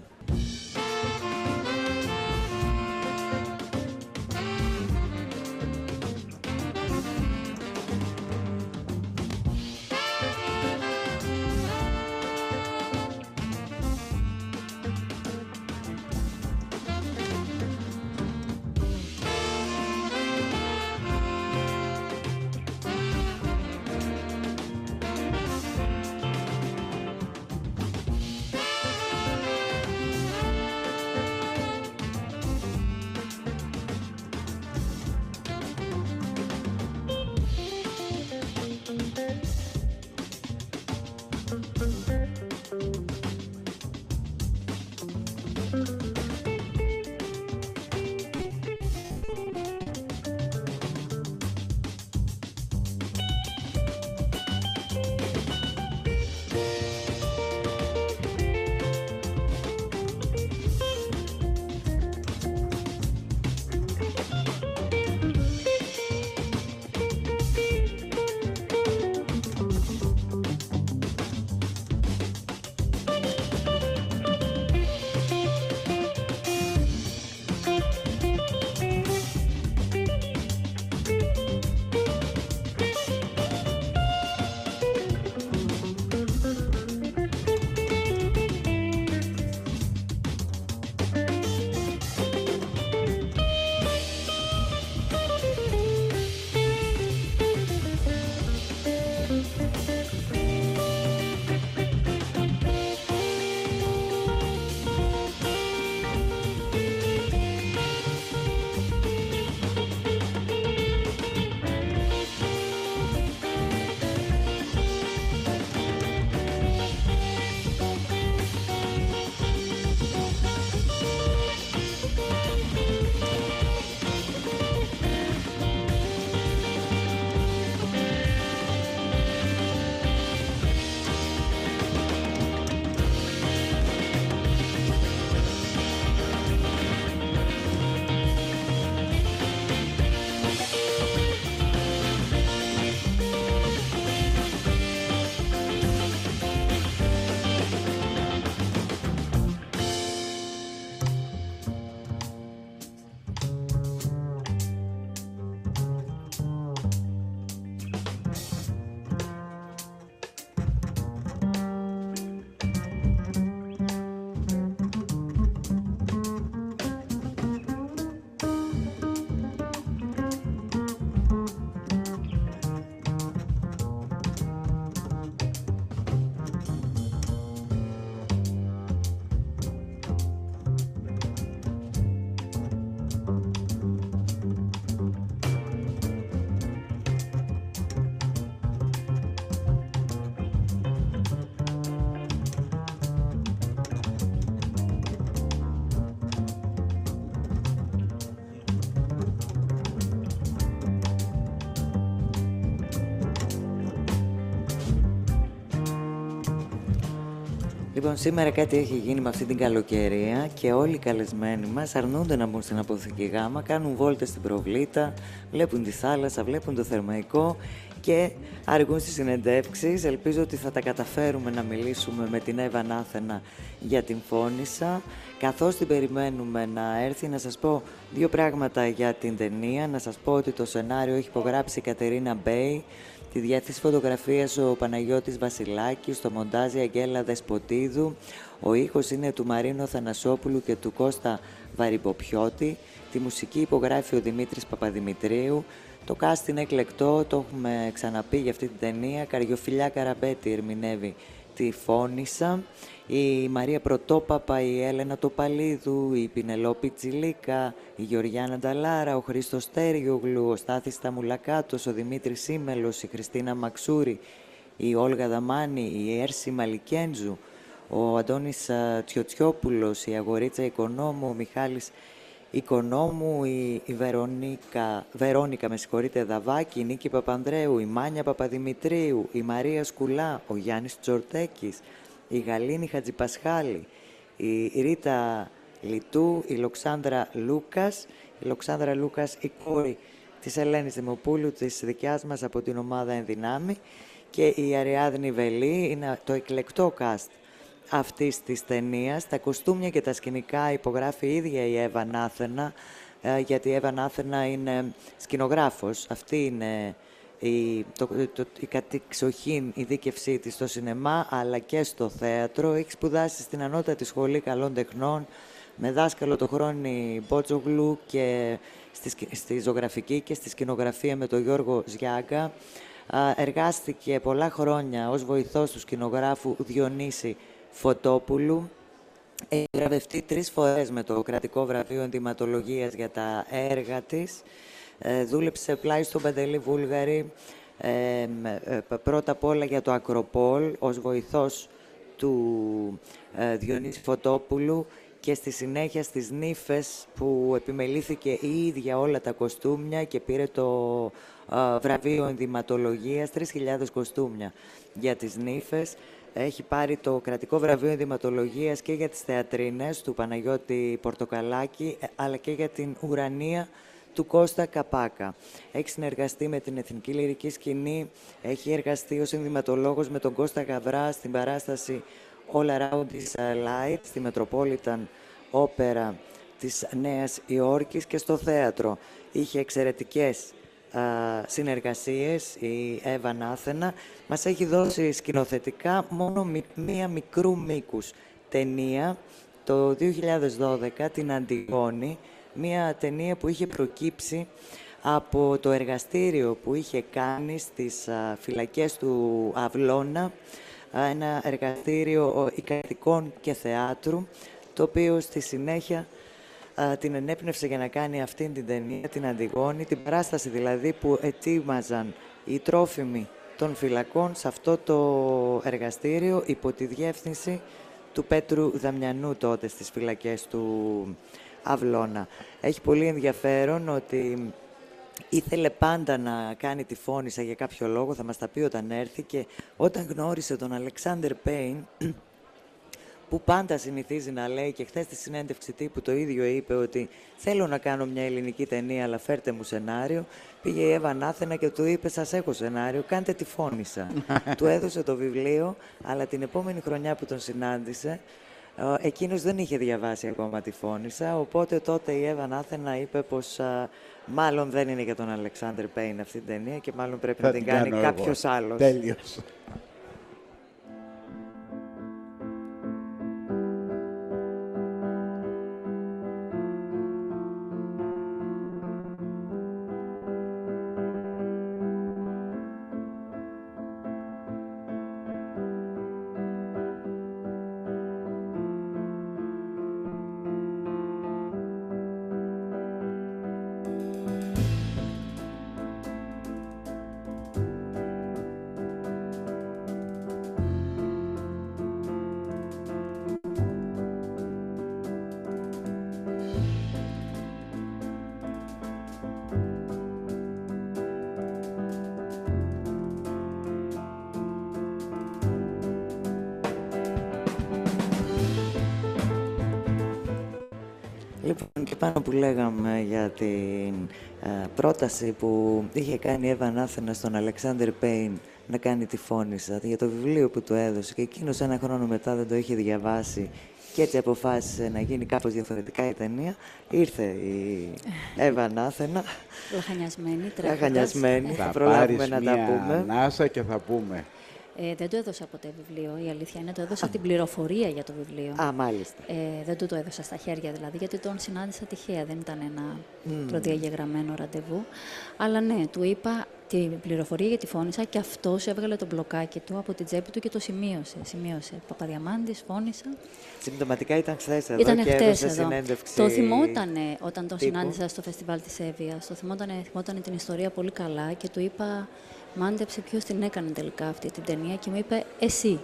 S3: Λοιπόν, σήμερα κάτι έχει γίνει με αυτή την καλοκαιρία και όλοι οι καλεσμένοι μας αρνούνται να μπουν στην Αποθήκη Γάμα, κάνουν βόλτες στην Προβλήτα, βλέπουν τη θάλασσα, βλέπουν το Θερμαϊκό και αργούν στις συνεντεύξεις. Ελπίζω ότι θα τα καταφέρουμε να μιλήσουμε με την Εύα Νάθενα για την Φώνισσα. Καθώς την περιμένουμε να έρθει, να σας πω δύο πράγματα για την ταινία. Να σας πω ότι το σενάριο έχει υπογράψει η Κατερίνα Μπέι, τη διεύθυνση φωτογραφίας ο Παναγιώτης Βασιλάκης, στο μοντάζ η Αγγέλα Δεσποτίδου, ο ήχος είναι του Μαρίνο Θανασόπουλου και του Κώστα Βαρυποπιώτη, τη μουσική υπογράφει ο Δημήτρης Παπαδημητρίου, το cast είναι εκλεκτό, το έχουμε ξαναπεί για αυτή την ταινία, Καριοφιλιά Καραμπέτη ερμηνεύει τη Φώνισσα, η Μαρία Πρωτόπαπα, η Έλενα Τοπαλίδου, η Πινελόπη Τσιλίκα, η Γεωργιάνα Νταλάρα, ο Χρήστος Στέριογλου, ο Στάθης Σταμουλακάτος, ο Δημήτρης Σίμελος, η Χριστίνα Μαξούρη, η Όλγα Δαμάνη, η Έρση Μαλικέντζου, ο Αντώνης Τσιοτσιόπουλος, η Αγορίτσα Οικονόμου, ο Μιχάλης Οικονόμου, η Βερόνικα Δαβάκη, η Νίκη Παπανδρέου, η Μάνια Παπαδημητρίου, η Μαρία Σκουλά, ο Γιάννης Τζορτέκης, η Γαλήνη Χατζηπασχάλη, η Ρίτα Λιτού, η Λοξάνδρα Λούκας, η κόρη της Ελένης Δημοπούλου, της δικιάς μας από την ομάδα Ενδυνάμει, και η Αριάδνη Βελή. Είναι το εκλεκτό cast αυτής της ταινίας. Τα κοστούμια και τα σκηνικά υπογράφει η ίδια η Εύα Νάθενα, γιατί η Εύα Νάθενα είναι σκηνογράφος. Αυτή είναι η κατεξοχήν ειδίκευσή της στο σινεμά αλλά και στο θέατρο. Έχει σπουδάσει στην Ανώτατη Σχολή Καλών Τεχνών με δάσκαλο το Χρόνη Μπότσογλου και στη ζωγραφική και στη σκηνογραφία με τον Γιώργο Ζιάγκα. Εργάστηκε πολλά χρόνια ως βοηθός του σκηνογράφου Διονύση Φωτόπουλου. Έχει βραβευτεί 3 φορές με το Κρατικό Βραβείο Ενδυματολογίας για τα έργα της. Δούλεψε πλάι στον Παντελή Βούλγαρη, πρώτα απ' όλα για το Ακροπόλ, ως βοηθός του Διονύση Φωτόπουλου και στη συνέχεια στις Νύφες που επιμελήθηκε η ίδια όλα τα κοστούμια και πήρε το βραβείο ενδυματολογίας, 3.000 κοστούμια για τις Νύφες. Έχει πάρει το Κρατικό Βραβείο Ενδυματολογίας και για τις θεατρίνες του Παναγιώτη Πορτοκαλάκη, αλλά και για την Ουρανία του Κώστα Καπάκα. Έχει συνεργαστεί με την Εθνική Λυρική Σκηνή, έχει εργαστεί ως ενδυματολόγος με τον Κώστα Γαβρά στην παράσταση All Around is Light, στη Metropolitan Opera της Νέας Υόρκης και στο θέατρο. Είχε εξαιρετικές συνεργασίες η Εύα Νάθενα. Μας έχει δώσει σκηνοθετικά μόνο μία μικρού μήκους ταινία το 2012, την Αντιγόνη, μία ταινία που είχε προκύψει από το εργαστήριο που είχε κάνει στις φυλακές του Αυλώνα, ένα εργαστήριο εικαστικών και θεάτρου, το οποίο στη συνέχεια την ενέπνευσε για να κάνει αυτήν την ταινία, την Αντιγόνη, την παράσταση δηλαδή που ετοίμαζαν οι τρόφιμοι των φυλακών σε αυτό το εργαστήριο υπό τη διεύθυνση του Πέτρου Δαμιανού τότε στις φυλακές του Αυλώνα. Έχει πολύ ενδιαφέρον ότι ήθελε πάντα να κάνει τη Φώνισσα για κάποιο λόγο, θα μας τα πει όταν έρθει, και όταν γνώρισε τον Αλεξάνδερ Πέιν, που πάντα συνηθίζει να λέει, και χθες στη συνέντευξη τύπου το ίδιο είπε, ότι θέλω να κάνω μια ελληνική ταινία αλλά φέρτε μου σενάριο, πήγε η Εύα Νάθενα και του είπε σας έχω σενάριο, κάντε τη Φώνισσα. Του έδωσε το βιβλίο, αλλά την επόμενη χρονιά που τον συνάντησε, εκείνος δεν είχε διαβάσει ακόμα τη Φώνισσα, οπότε τότε η Εύα Νάθενα είπε πως μάλλον δεν είναι για τον Αλεξάνδερ Πέιν αυτή την ταινία και μάλλον πρέπει να την κάνει κάποιος άλλος.
S2: Τέλειος.
S3: και πάνω που λέγαμε για την πρόταση που είχε κάνει η Εύα Ανάθενα στον Αλεξάνδερ Πέιν να κάνει τη Φώνησα, για το βιβλίο που του έδωσε και εκείνος ένα χρόνο μετά δεν το είχε διαβάσει και έτσι αποφάσισε να γίνει κάπως διαφορετικά η ταινία. Ήρθε η Εύα Ανάθενα. Λαχανιασμένη.
S2: Θα
S3: προλάβουμε
S2: πάρεις
S3: να τα πούμε.
S2: μια ανάσα και θα πούμε.
S9: Δεν του έδωσα ποτέ βιβλίο, η αλήθεια είναι. Του έδωσα την πληροφορία για το βιβλίο.
S3: Α, μάλιστα.
S9: Δεν του το έδωσα στα χέρια δηλαδή, γιατί τον συνάντησα τυχαία. Δεν ήταν ένα προδιαγεγραμμένο ραντεβού. Αλλά ναι, του είπα την πληροφορία για τη Φώνησα και αυτός έβγαλε το μπλοκάκι του από την τσέπη του και το σημείωσε. Παπαδιαμάντης, Φώνησα.
S3: Συμπτωματικά ήταν χθες εδώ
S9: Ήτανε
S3: και
S9: χτες
S3: έδωσε
S9: εδώ.
S3: συνέντευξη.
S9: Το θυμότανε όταν τον
S3: τύπου.
S9: συνάντησα στο φεστιβάλ της Εύβοιας. Το θυμότανε την ιστορία πολύ καλά και του είπα, μάντεψε ποιος την έκανε τελικά αυτή την ταινία και μου είπε εσύ.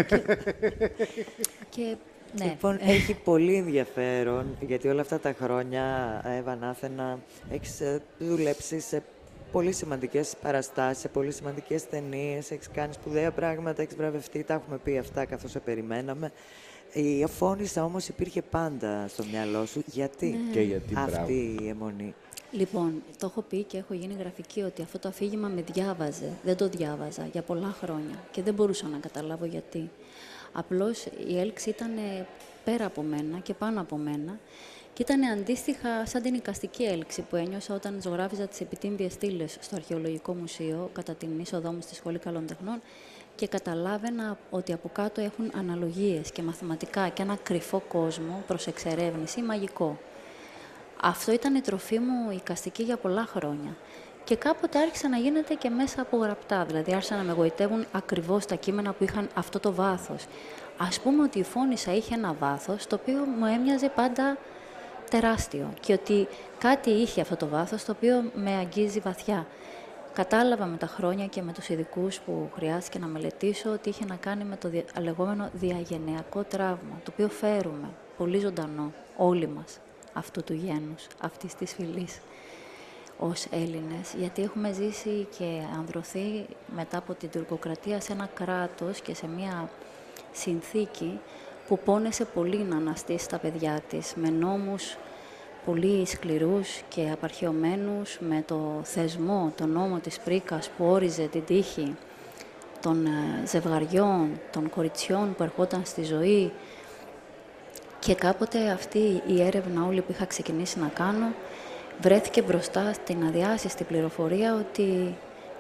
S9: και ναι.
S3: Λοιπόν, έχει πολύ ενδιαφέρον, γιατί όλα αυτά τα χρόνια, Εύα Ανάθενα, έχεις δουλέψει σε πολύ σημαντικές παραστάσεις, σε πολύ σημαντικές ταινίες, έχεις κάνει σπουδαία πράγματα, έχεις βραβευτεί, τα έχουμε πει αυτά καθώς σε περιμέναμε. Η Φώνησα όμως υπήρχε πάντα στο μυαλό σου. Γιατί,
S9: Ναι.
S2: Και γιατί,
S3: αυτή η αιμονή?
S9: Λοιπόν, το έχω πει και έχω γίνει γραφική ότι αυτό το αφήγημα με διάβαζε. Δεν το διάβαζα για πολλά χρόνια και δεν μπορούσα να καταλάβω γιατί. Απλώς η έλξη ήταν πέρα από μένα και πάνω από μένα και ήταν αντίστοιχα σαν την εικαστική έλξη που ένιωσα όταν ζωγράφιζα τις επιτύμβιες στήλες στο Αρχαιολογικό Μουσείο κατά την είσοδό μου στη Σχολή Καλών Τεχνών και καταλάβαινα ότι από κάτω έχουν αναλογίες και μαθηματικά και ένα κρυφό κόσμο προς εξερεύνηση μαγικό. Αυτό ήταν η τροφή μου εικαστική για πολλά χρόνια. Και κάποτε άρχισε να γίνεται και μέσα από γραπτά. Δηλαδή, άρχισαν να με γοητεύουν ακριβώς τα κείμενα που είχαν αυτό το βάθος. Ας πούμε ότι η Φώνησα είχε ένα βάθος, το οποίο μου έμοιαζε πάντα τεράστιο. Και ότι κάτι είχε αυτό το βάθος, το οποίο με αγγίζει βαθιά. Κατάλαβα με τα χρόνια και με τους ειδικούς που χρειάστηκε να μελετήσω ότι είχε να κάνει με το λεγόμενο διαγενειακό τραύμα, το οποίο φέρουμε πολύ ζωντανό όλοι μας, αυτού του γένους, αυτής της φυλής, ως Έλληνες, γιατί έχουμε ζήσει και ανδρωθεί μετά από την τουρκοκρατία σε ένα κράτος και σε μια συνθήκη που πόνεσε πολύ να αναστήσει τα παιδιά της, με νόμους πολύ σκληρούς και απαρχαιωμένους, με το θεσμό, τον νόμο της πρίκας που όριζε την τύχη των ζευγαριών, των κοριτσιών που ερχόταν στη ζωή. Και κάποτε αυτή η έρευνα όλη που είχα ξεκινήσει να κάνω βρέθηκε μπροστά στην αδιάσυστη πληροφορία ότι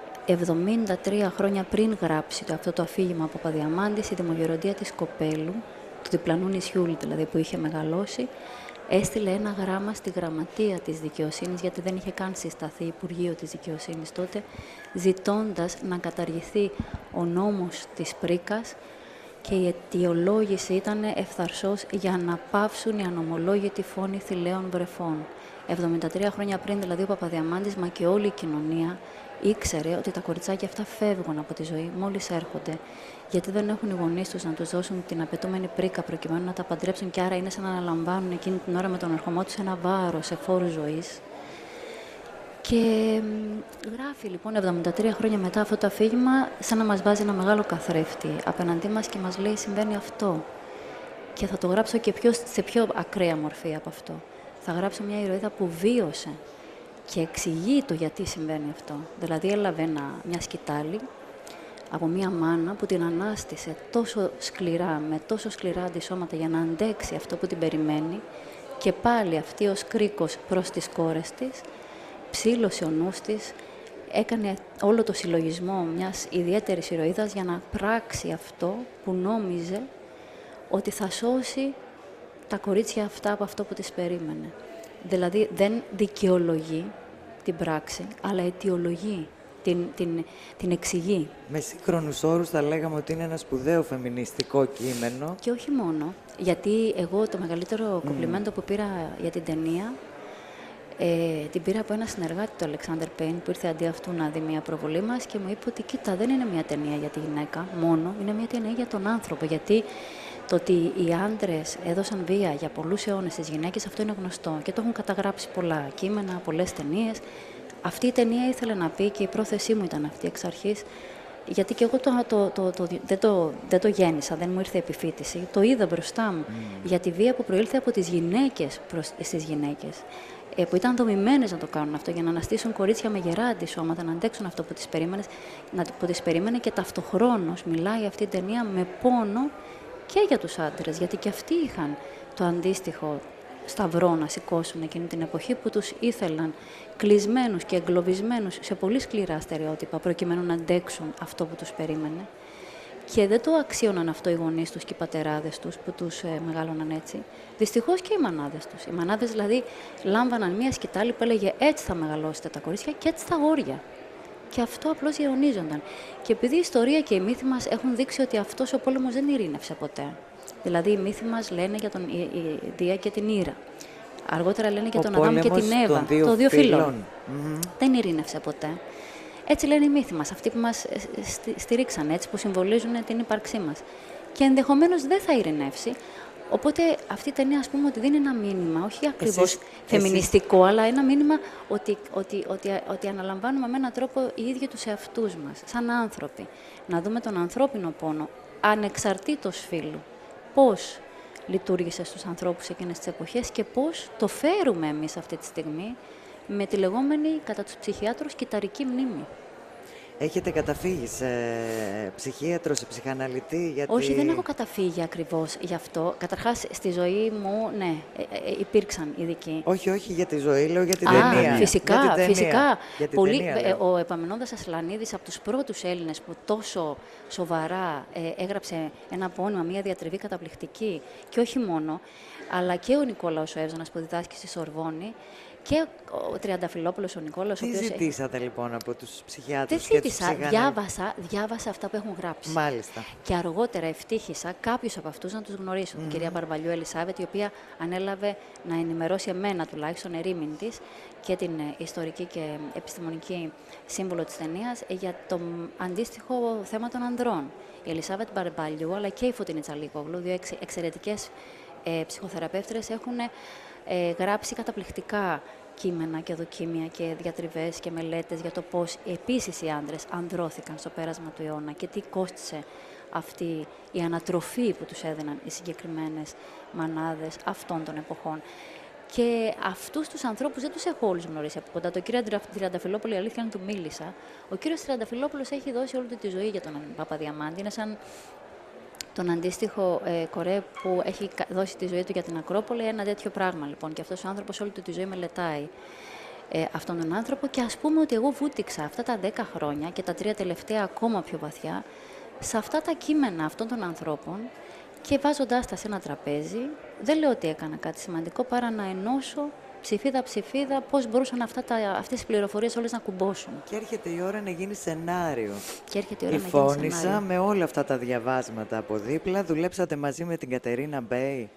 S9: 73 χρόνια πριν γράψει αυτό το αφήγημα από Παπαδιαμάντης, η δημογεροντία της Κοπέλου, του διπλανού νησιού δηλαδή που είχε μεγαλώσει, έστειλε ένα γράμμα στη γραμματεία της δικαιοσύνης, γιατί δεν είχε καν συσταθεί Υπουργείο της Δικαιοσύνης τότε, ζητώντας να καταργηθεί ο νόμος της πρίκας και η αιτιολόγηση ήταν ευθαρσός για να πάυσουν οι ανομολόγητοι φόνοι θηλαίων βρεφών. 73 χρόνια πριν, δηλαδή, ο Παπαδιαμάντης, μα και όλη η κοινωνία, ήξερε ότι τα κοριτσάκια αυτά φεύγουν από τη ζωή μόλις έρχονται, γιατί δεν έχουν οι γονείς τους να τους δώσουν την απαιτούμενη πρίκα προκειμένου να τα παντρέψουν και άρα είναι σαν να αναλαμβάνουν εκείνη την ώρα με τον ερχομό τους ένα βάρος σε φόρους ζωής. Και γράφει λοιπόν 73 χρόνια μετά αυτό το αφήγημα σαν να μας βάζει ένα μεγάλο καθρέφτη απέναντί μας και μας λέει συμβαίνει αυτό. Και θα το γράψω και σε πιο ακραία μορφή από αυτό. Θα γράψω μια ηρωίδα που βίωσε και εξηγεί το γιατί συμβαίνει αυτό. Δηλαδή έλαβε μια σκητάλη από μια μάνα που την ανάστησε τόσο σκληρά, με τόσο σκληρά αντισώματα για να αντέξει αυτό που την περιμένει και πάλι αυτή ως κρίκος προς τις κόρες της, ψήλωσε ο νους της, έκανε όλο το συλλογισμό μιας ιδιαίτερης ηρωίδας για να πράξει αυτό που νόμιζε ότι θα σώσει τα κορίτσια αυτά από αυτό που τις περίμενε. Δηλαδή δεν δικαιολογεί την πράξη, αλλά αιτιολογεί, την εξηγεί.
S3: Με σύγχρονους όρους θα λέγαμε ότι είναι ένα σπουδαίο φεμινιστικό κείμενο.
S9: Και όχι μόνο, γιατί εγώ το μεγαλύτερο κομπλιμέντο που πήρα για την ταινία την πήρα από ένα συνεργάτη του Αλεξάνδερ Πέιν που ήρθε αντί αυτού να δει μια προβολή μας και μου είπε ότι κοίτα, δεν είναι μια ταινία για τη γυναίκα μόνο, είναι μια ταινία για τον άνθρωπο, γιατί το ότι οι άντρες έδωσαν βία για πολλούς αιώνες στις γυναίκες, αυτό είναι γνωστό και το έχουν καταγράψει πολλά κείμενα, πολλές ταινίες. Αυτή η ταινία ήθελε να πει και η πρόθεσή μου ήταν αυτή εξ αρχής, γιατί και εγώ δεν το γέννησα, δεν μου ήρθε επιφύτηση. Το είδα μπροστά μου για τη βία που προήλθε από τις γυναίκες στις γυναίκες. Που ήταν δομημένες να το κάνουν αυτό, για να αναστήσουν κορίτσια με γεράντι σώματα, να αντέξουν αυτό που τις περίμενε και ταυτοχρόνως μιλάει αυτή η ταινία με πόνο και για τους άντρες, γιατί και αυτοί είχαν το αντίστοιχο σταυρό να σηκώσουν εκείνη την εποχή που τους ήθελαν κλεισμένους και εγκλωβισμένους σε πολύ σκληρά στερεότυπα προκειμένου να αντέξουν αυτό που τους περίμενε. Και δεν το αξίωναν αυτό οι γονείς τους και οι πατεράδες τους που τους μεγάλωναν έτσι. Δυστυχώς και οι μανάδες τους. Οι μανάδες δηλαδή λάμβαναν μία σκητάλη που έλεγε έτσι θα μεγαλώσετε τα κορίτσια και έτσι τα αγόρια. Και αυτό απλώς γεωνίζονταν. Και επειδή η ιστορία και οι μύθοι μας έχουν δείξει ότι αυτός ο πόλεμος δεν ειρήνευσε ποτέ. Δηλαδή οι μύθοι μας λένε για τον Δία και την Ήρα. Αργότερα λένε για τον Αδάμ και την Εύα, των δύο φίλων. Δεν ειρήνευσε ποτέ. Έτσι λένε οι μύθοι μας, αυτοί που μας στηρίξαν, έτσι που συμβολίζουν την ύπαρξή μας. Και ενδεχομένως δεν θα ειρηνεύσει. Οπότε αυτή η ταινία, ας πούμε, ότι δίνει ένα μήνυμα, όχι ακριβώς φεμινιστικό, αλλά ένα μήνυμα ότι αναλαμβάνουμε με έναν τρόπο οι ίδιοι τους εαυτούς μας, σαν άνθρωποι. Να δούμε τον ανθρώπινο πόνο, ανεξαρτήτως φύλου. Πώς λειτουργήσε στους ανθρώπους εκείνες τις εποχές και πώς το φέρουμε εμείς αυτή τη στιγμή με τη λεγόμενη, κατά τους ψυχιάτρους, κυταρική μνήμη.
S3: Έχετε καταφύγει σε ψυχίατρο, σε ψυχαναλυτή, γιατί...
S9: Όχι, δεν έχω καταφύγει ακριβώς γι' αυτό. Καταρχάς, στη ζωή μου, ναι, υπήρξαν ειδικοί.
S3: Όχι, όχι για τη ζωή, λέω για την ταινία.
S9: Φυσικά, φυσικά.
S3: Για την ταινία,
S9: ο Επαμενόντας Ασλανίδης, από τους πρώτους Έλληνες που τόσο σοβαρά έγραψε ένα πόνημα, μια διατριβή καταπληκτική, και όχι μόνο, αλλά και ο Νικόλαος ο Εύζωνας που διδάσκει στη Σορβόνη, και ο Τριανταφυλόπουλος ο Νικόλαος.
S3: Τι ζητήσατε λοιπόν από τους ψυχιάτρους?
S9: Δεν ζήτησα, διάβασα αυτά που έχουν γράψει.
S3: Μάλιστα.
S9: Και αργότερα ευτύχησα κάποιους από αυτούς να τους γνωρίσω. Την κυρία Μπαρβαλιού Ελισάβετ, η οποία ανέλαβε να ενημερώσει εμένα τουλάχιστον ερήμην της και την ιστορική και επιστημονική σύμβολο της ταινίας για το αντίστοιχο θέμα των ανδρών. Η Ελισάβετ Μπαρβαλιού αλλά και η Φωτεινή Τσαλίκογλου, δύο εξαιρετικές ψυχοθεραπεύτρες, έχουν γράψει καταπληκτικά κείμενα και δοκίμια και διατριβές και μελέτες για το πώς επίσης οι άντρες ανδρώθηκαν στο πέρασμα του αιώνα και τι κόστισε αυτή η ανατροφή που τους έδιναν οι συγκεκριμένες μανάδες αυτών των εποχών. Και αυτούς τους ανθρώπους δεν τους έχω όλους γνωρίσει από κοντά. Το κύριο Τριανταφυλόπουλο, η αλήθεια είναι, του μίλησα. Ο κύριος Τριανταφυλόπουλος έχει δώσει όλη τη ζωή για τον Παπαδιαμάντη. Είναι σαν τον αντίστοιχο Κορέ που έχει δώσει τη ζωή του για την Ακρόπολη, ένα τέτοιο πράγμα λοιπόν. Και αυτός ο άνθρωπος όλη του τη ζωή μελετάει αυτόν τον άνθρωπο. Και ας πούμε ότι εγώ βούτυξα αυτά τα 10 χρόνια και τα 3 τελευταία ακόμα πιο βαθιά σε αυτά τα κείμενα αυτών των ανθρώπων και βάζοντάς τα σε ένα τραπέζι, δεν λέω ότι έκανα κάτι σημαντικό παρά να ενώσω ψηφίδα, πώς μπορούσαν αυτές τις πληροφορίες όλες να κουμπώσουν.
S3: Και έρχεται η ώρα να γίνει σενάριο.
S9: Και έρχεται η ώρα
S3: η
S9: να γίνει
S3: Φώνισσα
S9: σενάριο.
S3: με όλα αυτά τα διαβάσματα από δίπλα. Δουλέψατε μαζί με την Κατερίνα Μπέι.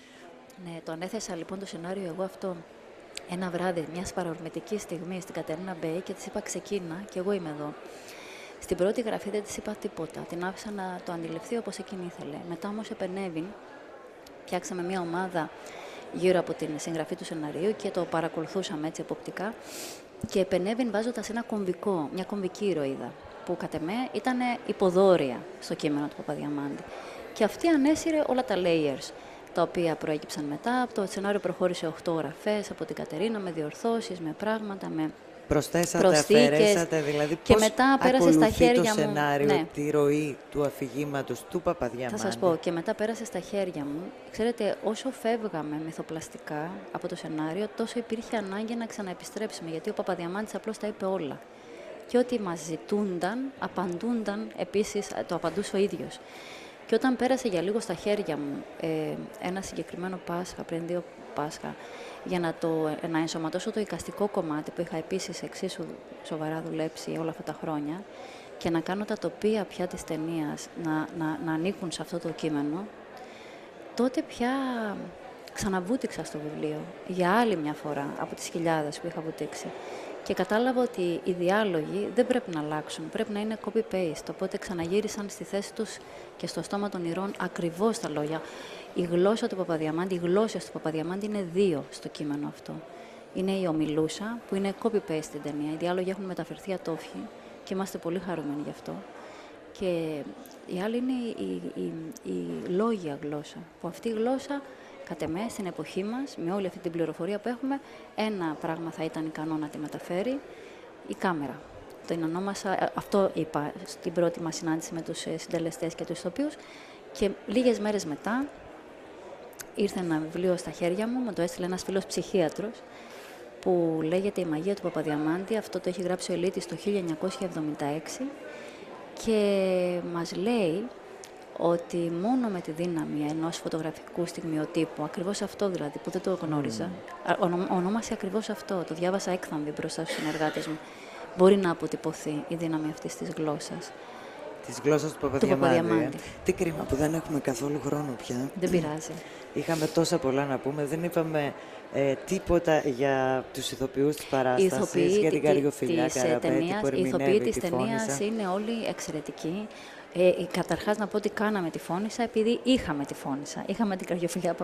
S9: Ναι, το ανέθεσα λοιπόν το σενάριο εγώ αυτό ένα βράδυ, μια παρορμητική στιγμή στην Κατερίνα Μπέι και της είπα ξεκίνα και εγώ είμαι εδώ. Στην πρώτη γραφή δεν της είπα τίποτα. Την άφησα να το αντιληφθεί όπως εκείνη ήθελε. Μετά όμως επενέβη, φτιάξαμε μια ομάδα γύρω από την συγγραφή του σεναρίου και το παρακολουθούσαμε έτσι εποπτικά και επενέβην βάζοντας ένα κομβικό, μια κομβική ηρωίδα που κατ' εμέ ήταν υποδόρια στο κείμενο του Παπαδιαμάντη. Και αυτή ανέσυρε όλα τα layers τα οποία προέκυψαν μετά. Το σενάριο προχώρησε 8 γραφές από την Κατερίνα με διορθώσεις, με πράγματα, με
S3: προσθέσατε,
S9: προσθήκες,
S3: αφαιρέσατε, δηλαδή
S9: και
S3: πώς
S9: μετά πέρασε στα χέρια
S3: το
S9: μου.
S3: σενάριο,
S9: Ναι.
S3: τη ροή του αφηγήματος του Παπαδιαμάντη.
S9: Θα σας πω, και μετά πέρασε στα χέρια μου. Ξέρετε, όσο φεύγαμε μυθοπλαστικά από το σενάριο, τόσο υπήρχε ανάγκη να ξαναεπιστρέψουμε, γιατί ο Παπαδιαμάντης απλώς τα είπε όλα. Και ό,τι μας ζητούνταν, απαντούνταν επίσης, το απαντούσε ο ίδιος. Και όταν πέρασε για λίγο στα χέρια μου ένα συγκεκριμένο Πάσχα, πριν 2 Πάσχα, για να ενσωματώσω το εικαστικό κομμάτι που είχα επίσης εξίσου σοβαρά δουλέψει όλα αυτά τα χρόνια και να κάνω τα τοπία πια της ταινίας να ανήκουν σε αυτό το κείμενο, τότε πια ξαναβούτυξα στο βιβλίο για άλλη μια φορά από τις χιλιάδες που είχα βουτήξει. Και κατάλαβα ότι οι διάλογοι δεν πρέπει να αλλάξουν, πρέπει να είναι copy-paste. Οπότε ξαναγύρισαν στη θέση τους και στο στόμα των ηρών ακριβώς τα λόγια. Η γλώσσα του Παπαδιαμάντη, οι γλώσσες του Παπαδιαμάντη είναι 2 στο κείμενο αυτό. Είναι η ομιλούσα, που είναι copy-paste στην ταινία. Οι διάλογοι έχουν μεταφερθεί ατόφιοι και είμαστε πολύ χαρούμενοι γι' αυτό. Και η άλλη είναι η λόγια γλώσσα, που αυτή η γλώσσα, κατ' εμέ, στην εποχή μας, με όλη αυτή την πληροφορία που έχουμε, ένα πράγμα θα ήταν ικανό να τη μεταφέρει, η κάμερα. Το ονόμασα, αυτό είπα στην πρώτη μας συνάντηση με τους συντελεστές και τους ηθοποιούς, και λίγες μέρες μετά ήρθε ένα βιβλίο στα χέρια μου το έστειλε ένας φίλος ψυχίατρος, που λέγεται «Η μαγεία του Παπαδιαμάντη». Αυτό το έχει γράψει ο Ελίτης το 1976 και μας λέει ότι μόνο με τη δύναμη ενός φωτογραφικού στιγμιοτύπου, ακριβώς αυτό δηλαδή που δεν το γνώριζα, ονόμασε ακριβώς αυτό, το διάβασα έκθαμβη μπροστά στους συνεργάτες μου, μπορεί να αποτυπωθεί η δύναμη αυτής της γλώσσας.
S3: Της γλώσσας του Παπαδιαμάντη. Τι κρίμα που δεν έχουμε καθόλου χρόνο πια.
S9: Δεν πειράζει.
S3: Είχαμε τόσα πολλά να πούμε, δεν είπαμε τίποτα για τους ηθοποιούς της παράστασης, για την Καριοφιλιά Καραπέτη που ερμηνεύει τη φώνησα. Οι ηθοποιοί της ταινίας είναι όλοι εξαιρετικοί. Καταρχάς να πω ότι κάναμε τη φώνησα επειδή είχαμε τη φώνησα. Είχαμε την Καριοφιλιά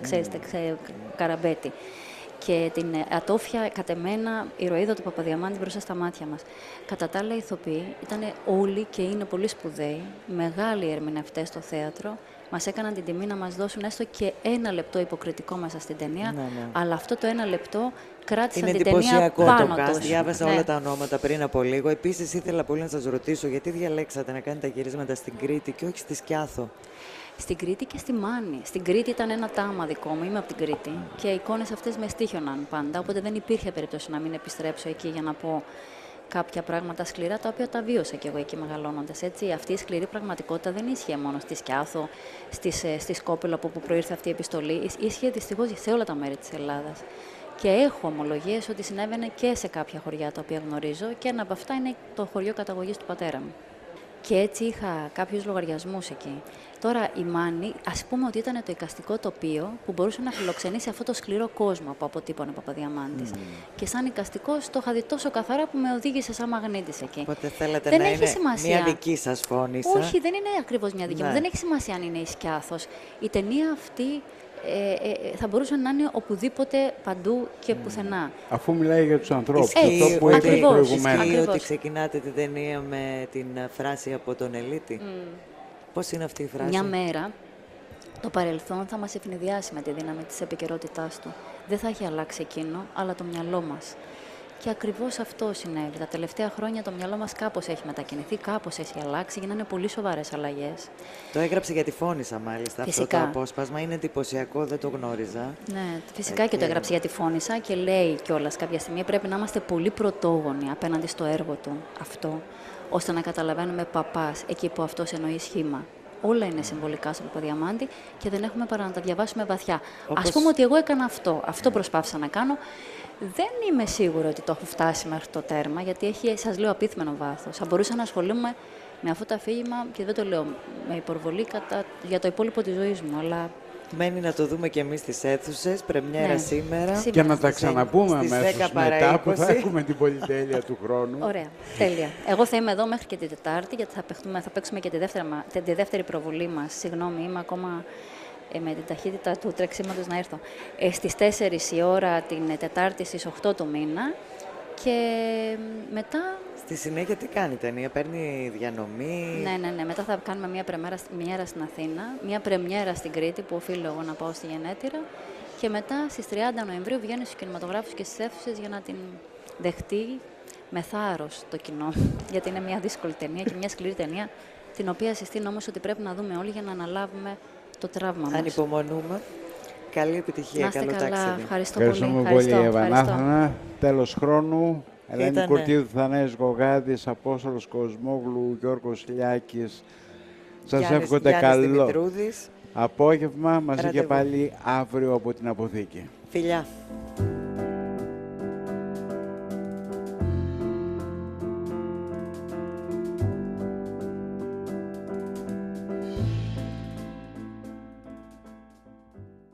S3: Καραπέτη. Και την ατόφια, κατ' εμένα, ηρωίδα του Παπαδιαμάντη μπροστά στα μάτια μας. Κατά τα άλλα, οι ηθοποιοί ήταν όλοι και είναι πολύ σπουδαίοι, μεγάλοι ερμηνευτές στο θέατρο. Μας έκαναν την τιμή να μας δώσουν έστω και ένα λεπτό υποκριτικό μέσα στην ταινία, αλλά αυτό το ένα λεπτό κράτησαν την ταινία πάνω τους. Διάβασα όλα τα ονόματα πριν από λίγο. Επίσης, ήθελα πολύ να σας ρωτήσω, γιατί διαλέξατε να κάνετε τα γυρίσματα στην Κρήτη και όχι στη Σκιάθο?
S9: Στην Κρήτη και στη Μάνη. Στην Κρήτη ήταν ένα τάμα δικό μου, είμαι από την Κρήτη και οι εικόνες αυτές με στοίχιωναν πάντα, οπότε δεν υπήρχε περίπτωση να μην επιστρέψω εκεί για να πω κάποια πράγματα σκληρά, τα οποία τα βίωσα κι εγώ εκεί μεγαλώνοντας. Έτσι, αυτή η σκληρή πραγματικότητα δεν ίσχυε μόνο στη Σκιάθο, στη Σκόπελο, από όπου προήρθε αυτή η επιστολή. Ίσχυε δυστυχώς σε όλα τα μέρη της Ελλάδας. Και έχω ομολογίες ότι συνέβαινε και σε κάποια χωριά τα οποία γνωρίζω, και ένα από αυτά είναι το χωριό καταγωγής του πατέρα μου. Και έτσι είχα κάποιους λογαριασμούς εκεί. Τώρα η Μάνη, ας πούμε ότι ήταν το εικαστικό τοπίο που μπορούσε να φιλοξενήσει αυτό το σκληρό κόσμο που αποτύπωνε ο Παπαδιαμάντης. Και σαν εικαστικός το είχα δει τόσο καθαρά που με οδήγησε σαν μαγνήτης εκεί.
S3: Οπότε θέλετε
S9: δεν
S3: να
S9: έχει
S3: είναι
S9: σημασία.
S3: μια δική σας φώνησα?
S9: Όχι, δεν είναι ακριβώς μια δική μου. Δεν έχει σημασία αν είναι η Σκιάθος. Η ταινία αυτή θα μπορούσε να είναι οπουδήποτε, παντού και πουθενά.
S2: Αφού μιλάει για τους ανθρώπους, αυτό που είπε προηγουμένως.
S3: Ισχύει ότι ξεκινάτε την ταινία με την φράση από τον Ελίτη. Πώς είναι αυτή η φράση?
S9: Μια μέρα το παρελθόν θα μας ευνηδιάσει με τη δύναμη της επικαιρότητάς του. Δεν θα έχει αλλάξει εκείνο, αλλά το μυαλό μας. Και ακριβώς αυτό συνέβη. Τα τελευταία χρόνια το μυαλό μας κάπως έχει μετακινηθεί, κάπως έχει αλλάξει, γίνανε πολύ σοβαρές αλλαγές.
S3: Το έγραψε για τη φώνησα, μάλιστα.
S9: Φυσικά.
S3: Αυτό το απόσπασμα είναι εντυπωσιακό, δεν το γνώριζα.
S9: Ναι, φυσικά και το έγραψε για τη φώνησα και λέει κιόλας κάποια στιγμή πρέπει να είμαστε πολύ πρωτόγονοι απέναντι στο έργο του αυτό, ώστε να καταλαβαίνουμε παπάς εκεί που αυτός εννοεί σχήμα. Όλα είναι συμβολικά στο Παπαδιαμάντη και δεν έχουμε παρά να τα διαβάσουμε βαθιά. Ας πούμε ότι εγώ έκανα αυτό. Αυτό προσπάθησα να κάνω. Δεν είμαι σίγουρη ότι το έχω φτάσει μέχρι το τέρμα, γιατί έχει, σας λέω, απίθμενο βάθος. Θα μπορούσα να ασχολούμαι με αυτό το αφήγημα και δεν το λέω με υπορβολή για το υπόλοιπο της ζωής μου, αλλά...
S3: Μένει να το δούμε και εμείς στις αίθουσες, πρεμιέρα σήμερα.
S2: Και να τα ξαναπούμε αμέσως μετά που θα
S3: 20.
S2: έχουμε την πολυτέλεια του χρόνου.
S9: Ωραία, τέλεια. Εγώ θα είμαι εδώ μέχρι και την Τετάρτη, γιατί θα παίξουμε και τη δεύτερη προβολή μας. Συγγνώμη, είμαι ακόμα με την ταχύτητα του τρεξίματος να έρθω. Στις 4 η ώρα την Τετάρτη στις 8 του μήνα και μετά...
S3: Στη συνέχεια τι κάνει η ταινία, παίρνει διανομή?
S9: Ναι. Μετά θα κάνουμε μια πρεμιέρα στην Αθήνα, μια πρεμιέρα στην Κρήτη που οφείλω εγώ να πάω στη Γενέτειρα και μετά στις 30 Νοεμβρίου βγαίνει στους κινηματογράφους και στις αίθουσες για να την δεχτεί με θάρρος το κοινό. Γιατί είναι μια δύσκολη ταινία και μια σκληρή ταινία, την οποία συστήνω όμως ότι πρέπει να δούμε όλοι για να αναλάβουμε το τραύμα μας.
S3: Ανυπομονούμε. Καλή επιτυχία, καλό ταξίδι.
S9: Ευχαριστούμε
S2: πολύ, Ευανάθανα. Τέλος χρόνου. Ελένη Κουρτίδου, Θανάης Γογάδης, Απόστολος Κοσμόγλου, Γιώργος Λιάκης. Σας εύχονται καλό απόγευμα. Μαζί και πάλι αύριο από την Αποθήκη.
S3: Φιλιά.